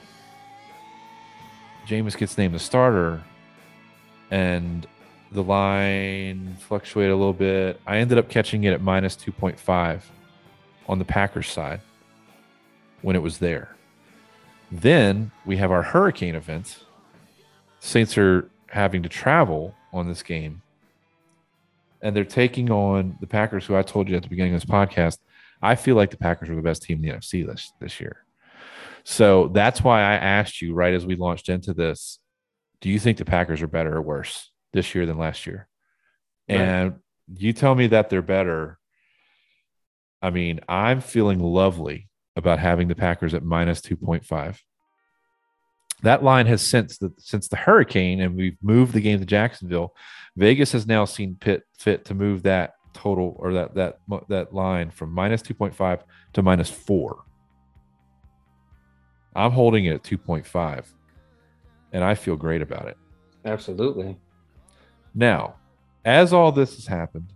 Jameis gets named the starter and the line fluctuated a little bit. I ended up catching it at -2.5 on the Packers side when it was there. Then we have our hurricane event. Saints are having to travel on this game. And they're taking on the Packers, who I told you at the beginning of this podcast, I feel like the Packers are the best team in the NFC this year. So that's why I asked you right as we launched into this, do you think the Packers are better or worse this year than last year? Right. And you tell me that they're better. I mean, I'm feeling lovely about having the Packers at -2.5. That line has since the hurricane, and we've moved the game to Jacksonville. Vegas has now seen fit to move that total or that line from -2.5 to -4. I'm holding it at 2.5, and I feel great about it. Absolutely. Now, as all this has happened,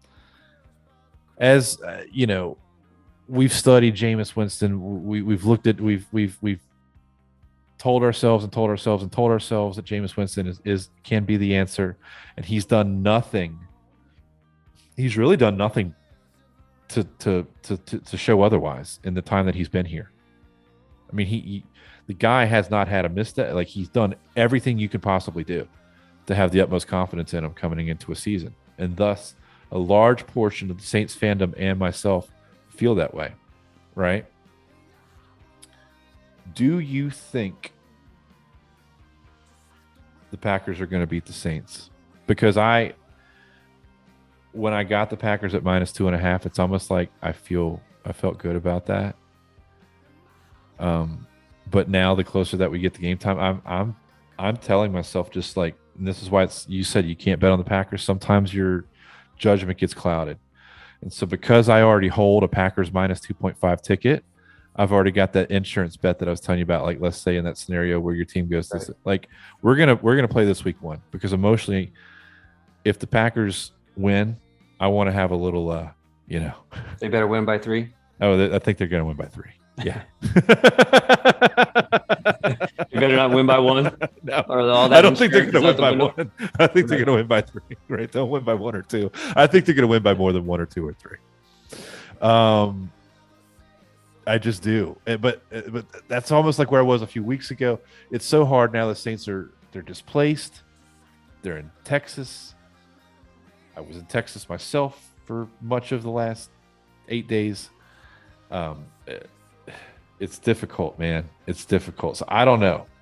as we've studied Jameis Winston. We've told ourselves that Jameis Winston can be the answer, and he's done nothing. He's really done nothing to show otherwise in the time that he's been here. I mean, the guy has not had a misstep. Like, he's done everything you could possibly do to have the utmost confidence in him coming into a season, and thus a large portion of the Saints fandom and myself feel that way, right? Do you think the Packers are going to beat the Saints? Because when I got the Packers at -2.5, it's almost like I felt good about that. But now the closer that we get to game time, I'm telling myself, just like, and this is why you said you can't bet on the Packers. Sometimes your judgment gets clouded. And so because I already hold a Packers -2.5 ticket, I've already got that insurance bet that I was telling you about. Like, let's say in that scenario where your team goes to, like, we're gonna play this week 1, because emotionally, if the Packers win, I want to have a little, They better win by 3. Oh, I think they're gonna win by 3. Yeah. You better not win by 1. No, or all that I don't think they're going to win by window. 1. I think they're going to win by 3. Right? They'll win by 1 or 2. I think they're going to win by more than 1 or 2 or 3. I just do. But that's almost like where I was a few weeks ago. It's so hard now. The Saints they're displaced. They're in Texas. I was in Texas myself for much of the last 8 days. It's difficult, man. It's difficult. So I don't know.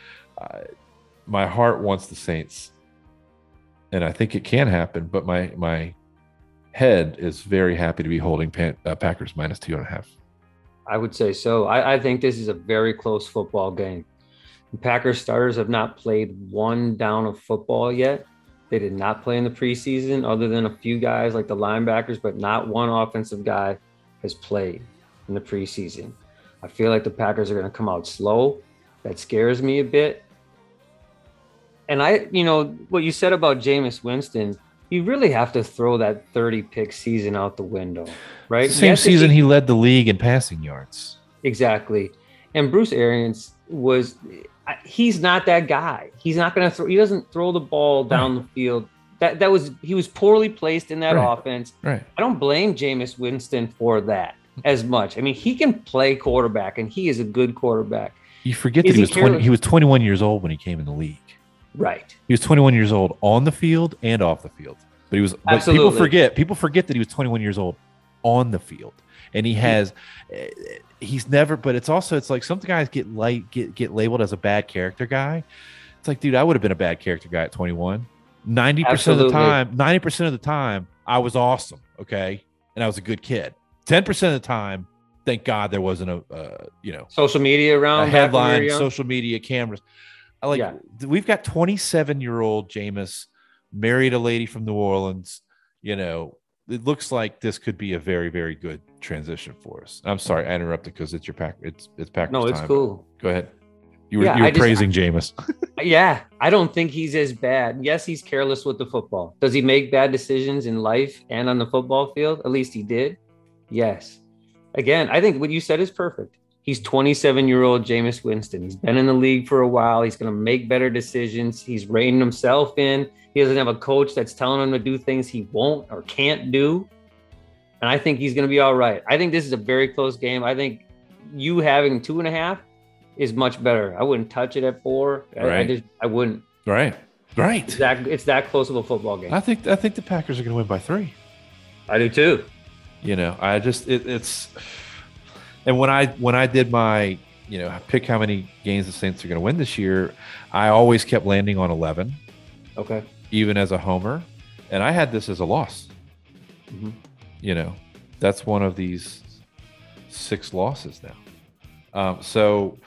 My heart wants the Saints, and I think it can happen. But my head is very happy to be holding Packers -2.5. I would say so. I think this is a very close football game. The Packers starters have not played one down of football yet. They did not play in the preseason, other than a few guys like the linebackers, but not one offensive guy has played in the preseason. I feel like the Packers are going to come out slow. That scares me a bit. And what you said about Jameis Winston, you really have to throw that 30-pick season out the window, right? Same season he led the league in passing yards. Exactly. And Bruce Arians he's not that guy. He's not going to throw. He doesn't throw the ball down the field. He was poorly placed in that offense. Right. I don't blame Jameis Winston for that as much. I mean, he can play quarterback, and he is a good quarterback. You forget that he was 21 years old when he came in the league. Right. He was 21 years old on the field and off the field. But Absolutely. people forget that he was 21 years old on the field. And he's never, but it's like some guys get labeled as a bad character guy. It's like, dude, I would have been a bad character guy at 21. 90% of the time, I was awesome. Okay. And I was a good kid. 10% of the time, thank God there wasn't social media around, a headline, social media cameras. We've got 27-year-old Jameis, married a lady from New Orleans. It looks like this could be a very, very good transition for us. I'm sorry I interrupted because it's your pack. It's Packers No, it's time. cool. Go ahead. You were praising Jameis. Yeah, I don't think he's as bad. Yes, he's careless with the football. Does he make bad decisions in life and on the football field? At least he did. Yes. Again, I think what you said is perfect. He's 27-year-old Jameis Winston. He's been in the league for a while. He's going to make better decisions. He's reining himself in. He doesn't have a coach that's telling him to do things he won't or can't do. And I think he's going to be all right. I think this is a very close game. I think you having 2.5 is much better. I wouldn't touch it at 4. Right. I wouldn't. Right. It's that close of a football game. I think the Packers are going to win by 3. I do too. I just it's. And when I did my, pick how many games the Saints are going to win this year, I always kept landing on 11. Okay. Even as a homer, and I had this as a loss. Mm-hmm. That's one of these 6 losses now. So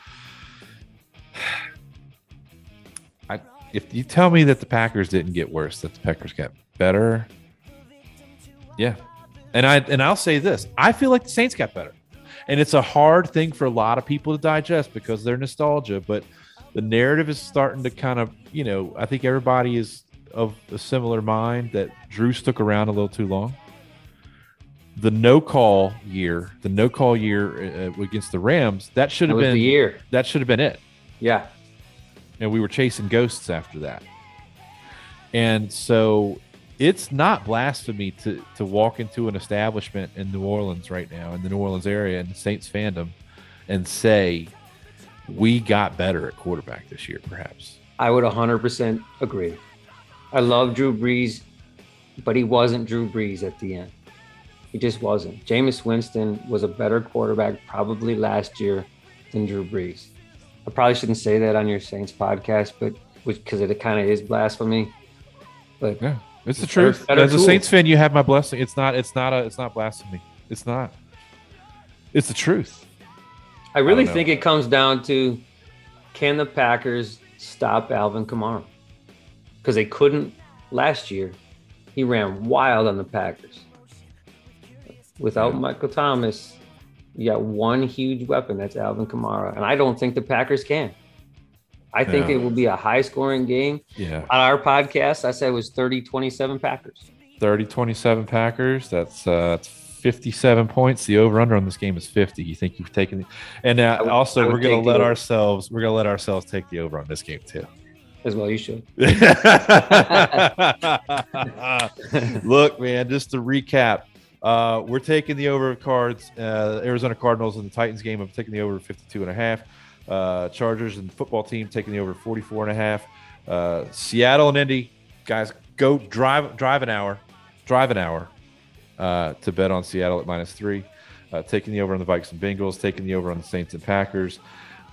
if you tell me that the Packers didn't get worse, that the Packers got better, yeah. And I'll say this: I feel like the Saints got better. And it's a hard thing for a lot of people to digest because they're nostalgia, but the narrative is starting to kind of, I think everybody is of a similar mind that Drew stuck around a little too long. The no call year against the Rams, that should have been the year. That should have been it. Yeah. And we were chasing ghosts after that. And so it's not blasphemy to walk into an establishment in New Orleans right now, in the New Orleans area, in the Saints fandom, and say, we got better at quarterback this year, perhaps. I would 100% agree. I love Drew Brees, but he wasn't Drew Brees at the end. He just wasn't. Jameis Winston was a better quarterback probably last year than Drew Brees. I probably shouldn't say that on your Saints podcast, but because it kind of is blasphemy. But It's the truth. Better As a tools. Saints fan, you have my blessing. It's not blasphemy. It's not. It's the truth. I really I don't think know. it comes down to, can the Packers stop Alvin Kamara? Because they couldn't last year. He ran wild on the Packers. Without Michael Thomas, you got one huge weapon. That's Alvin Kamara. And I don't think the Packers can. I think No. it will be a high-scoring game. Yeah. On our podcast, I said it was 30-27 Packers. 30-27 Packers. That's 57 points. The over/under on this game is 50. You think you've taken the, and I also would we're gonna take the let over. ourselves take the over on this game too. As well, you should. Look, man, just to recap, we're taking the over of Cards, Arizona Cardinals and the Titans game. I'm taking the over 52.5. Chargers and football team taking the over 44.5. Seattle and Indy, guys, go drive an hour to bet on Seattle at -3. Taking the over on the Vikes and Bengals, taking the over on the Saints and Packers.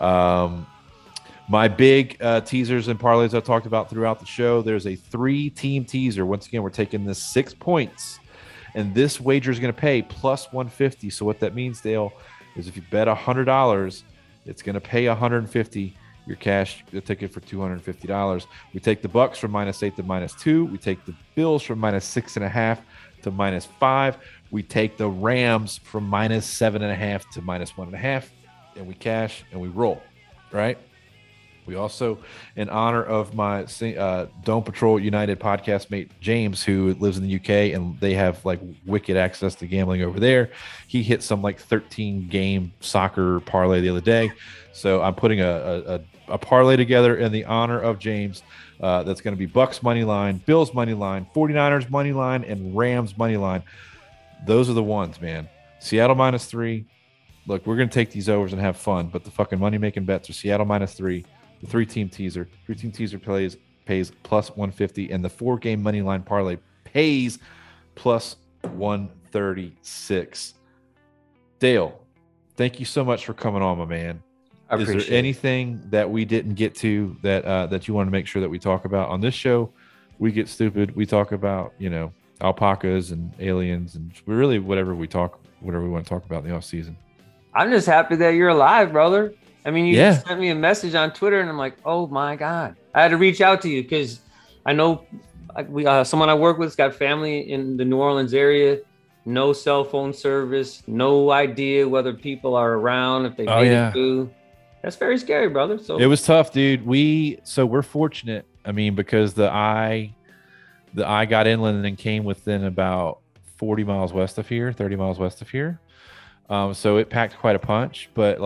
My big teasers and parlays I talked about throughout the show. There's a 3-team teaser. Once again, we're taking this 6 points, and this wager is going to pay +150. So what that means, Dale, is if you bet $100, it's going to pay $150. Your cash ticket for $250. We take the Bucks from -8 to -2. We take the Bills from -6.5 to -5. We take the Rams from -7.5 to -1.5, and we cash and we roll, right? We also, in honor of my Dome Patrol United podcast mate, James, who lives in the UK, and they have like wicked access to gambling over there. He hit some like 13-game soccer parlay the other day. So I'm putting a parlay together in the honor of James. That's going to be Bucks money line, Bills money line, 49ers money line, and Rams money line. Those are the ones, man. Seattle -3. Look, we're going to take these overs and have fun, but the fucking money-making bets are Seattle -3. The 3-team teaser. 3-team teaser pays +150, and the 4-game money line parlay pays +136. Dale, thank you so much for coming on, my man. I Is appreciate there anything that we didn't get to that you want to make sure that we talk about on this show? We get stupid. We talk about, alpacas and aliens and really whatever we want to talk about in the off season. I'm just happy that you're alive, brother. I mean, you Yeah. just sent me a message on Twitter, and I'm like, oh my God. I had to reach out to you because I know someone I work with has got family in the New Orleans area, no cell phone service, no idea whether people are around, if they made it through. That's very scary, brother. So It was tough, dude. We're fortunate. I mean, because the eye got inland and came within about 40 miles west of here, 30 miles west of here. So it packed quite a punch, but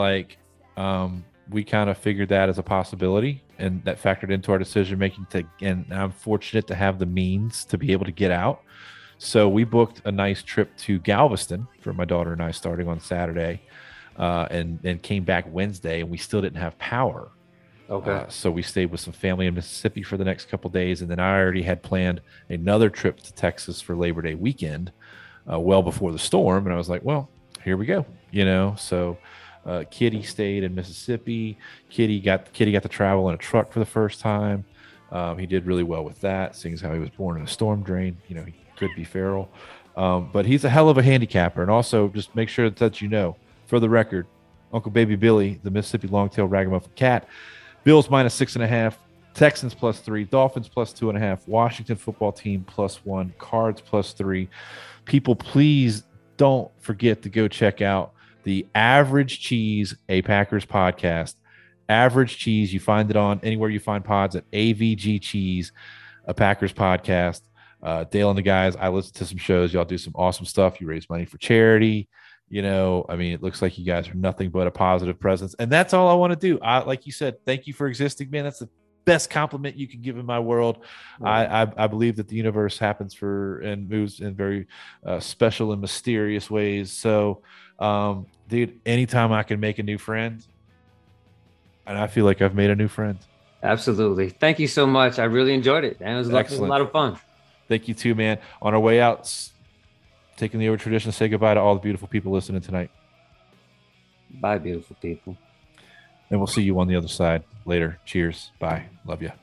we kind of figured that as a possibility, and that factored into our decision making. And I'm fortunate to have the means to be able to get out. So we booked a nice trip to Galveston for my daughter and I, starting on Saturday, and came back Wednesday, and we still didn't have power. okay. So we stayed with some family in Mississippi for the next couple of days, and then I already had planned another trip to Texas for Labor Day weekend, well before the storm. And I was like, well, here we go, So Kitty stayed in Mississippi. Kitty got to travel in a truck for the first time. He did really well with that, seeing as how he was born in a storm drain. He could be feral, but he's a hell of a handicapper. And also, just make sure that for the record, Uncle Baby Billy, the Mississippi Longtail Ragamuffin Cat, Bills -6.5, Texans +3, Dolphins +2.5, Washington football team +1, Cards +3. People, please don't forget to go check out the Average Cheese, a Packers podcast. Average Cheese, you find it on anywhere you find pods at AVG Cheese, a Packers podcast. Dale and the guys, I listen to some shows. Y'all do some awesome stuff. You raise money for charity. It looks like you guys are nothing but a positive presence. And that's all I want to do. Like you said, thank you for existing, man. That's the best compliment you can give in my world. I believe that the universe happens and moves in very special and mysterious ways. So, dude, anytime I can make a new friend, and I feel like I've made a new friend. Absolutely. Thank you so much. I really enjoyed it. And it was a lot of fun. Thank you too, man. On our way out, taking the over tradition, say goodbye to all the beautiful people listening tonight. Bye, beautiful people. And we'll see you on the other side later. Cheers. Bye. Love you.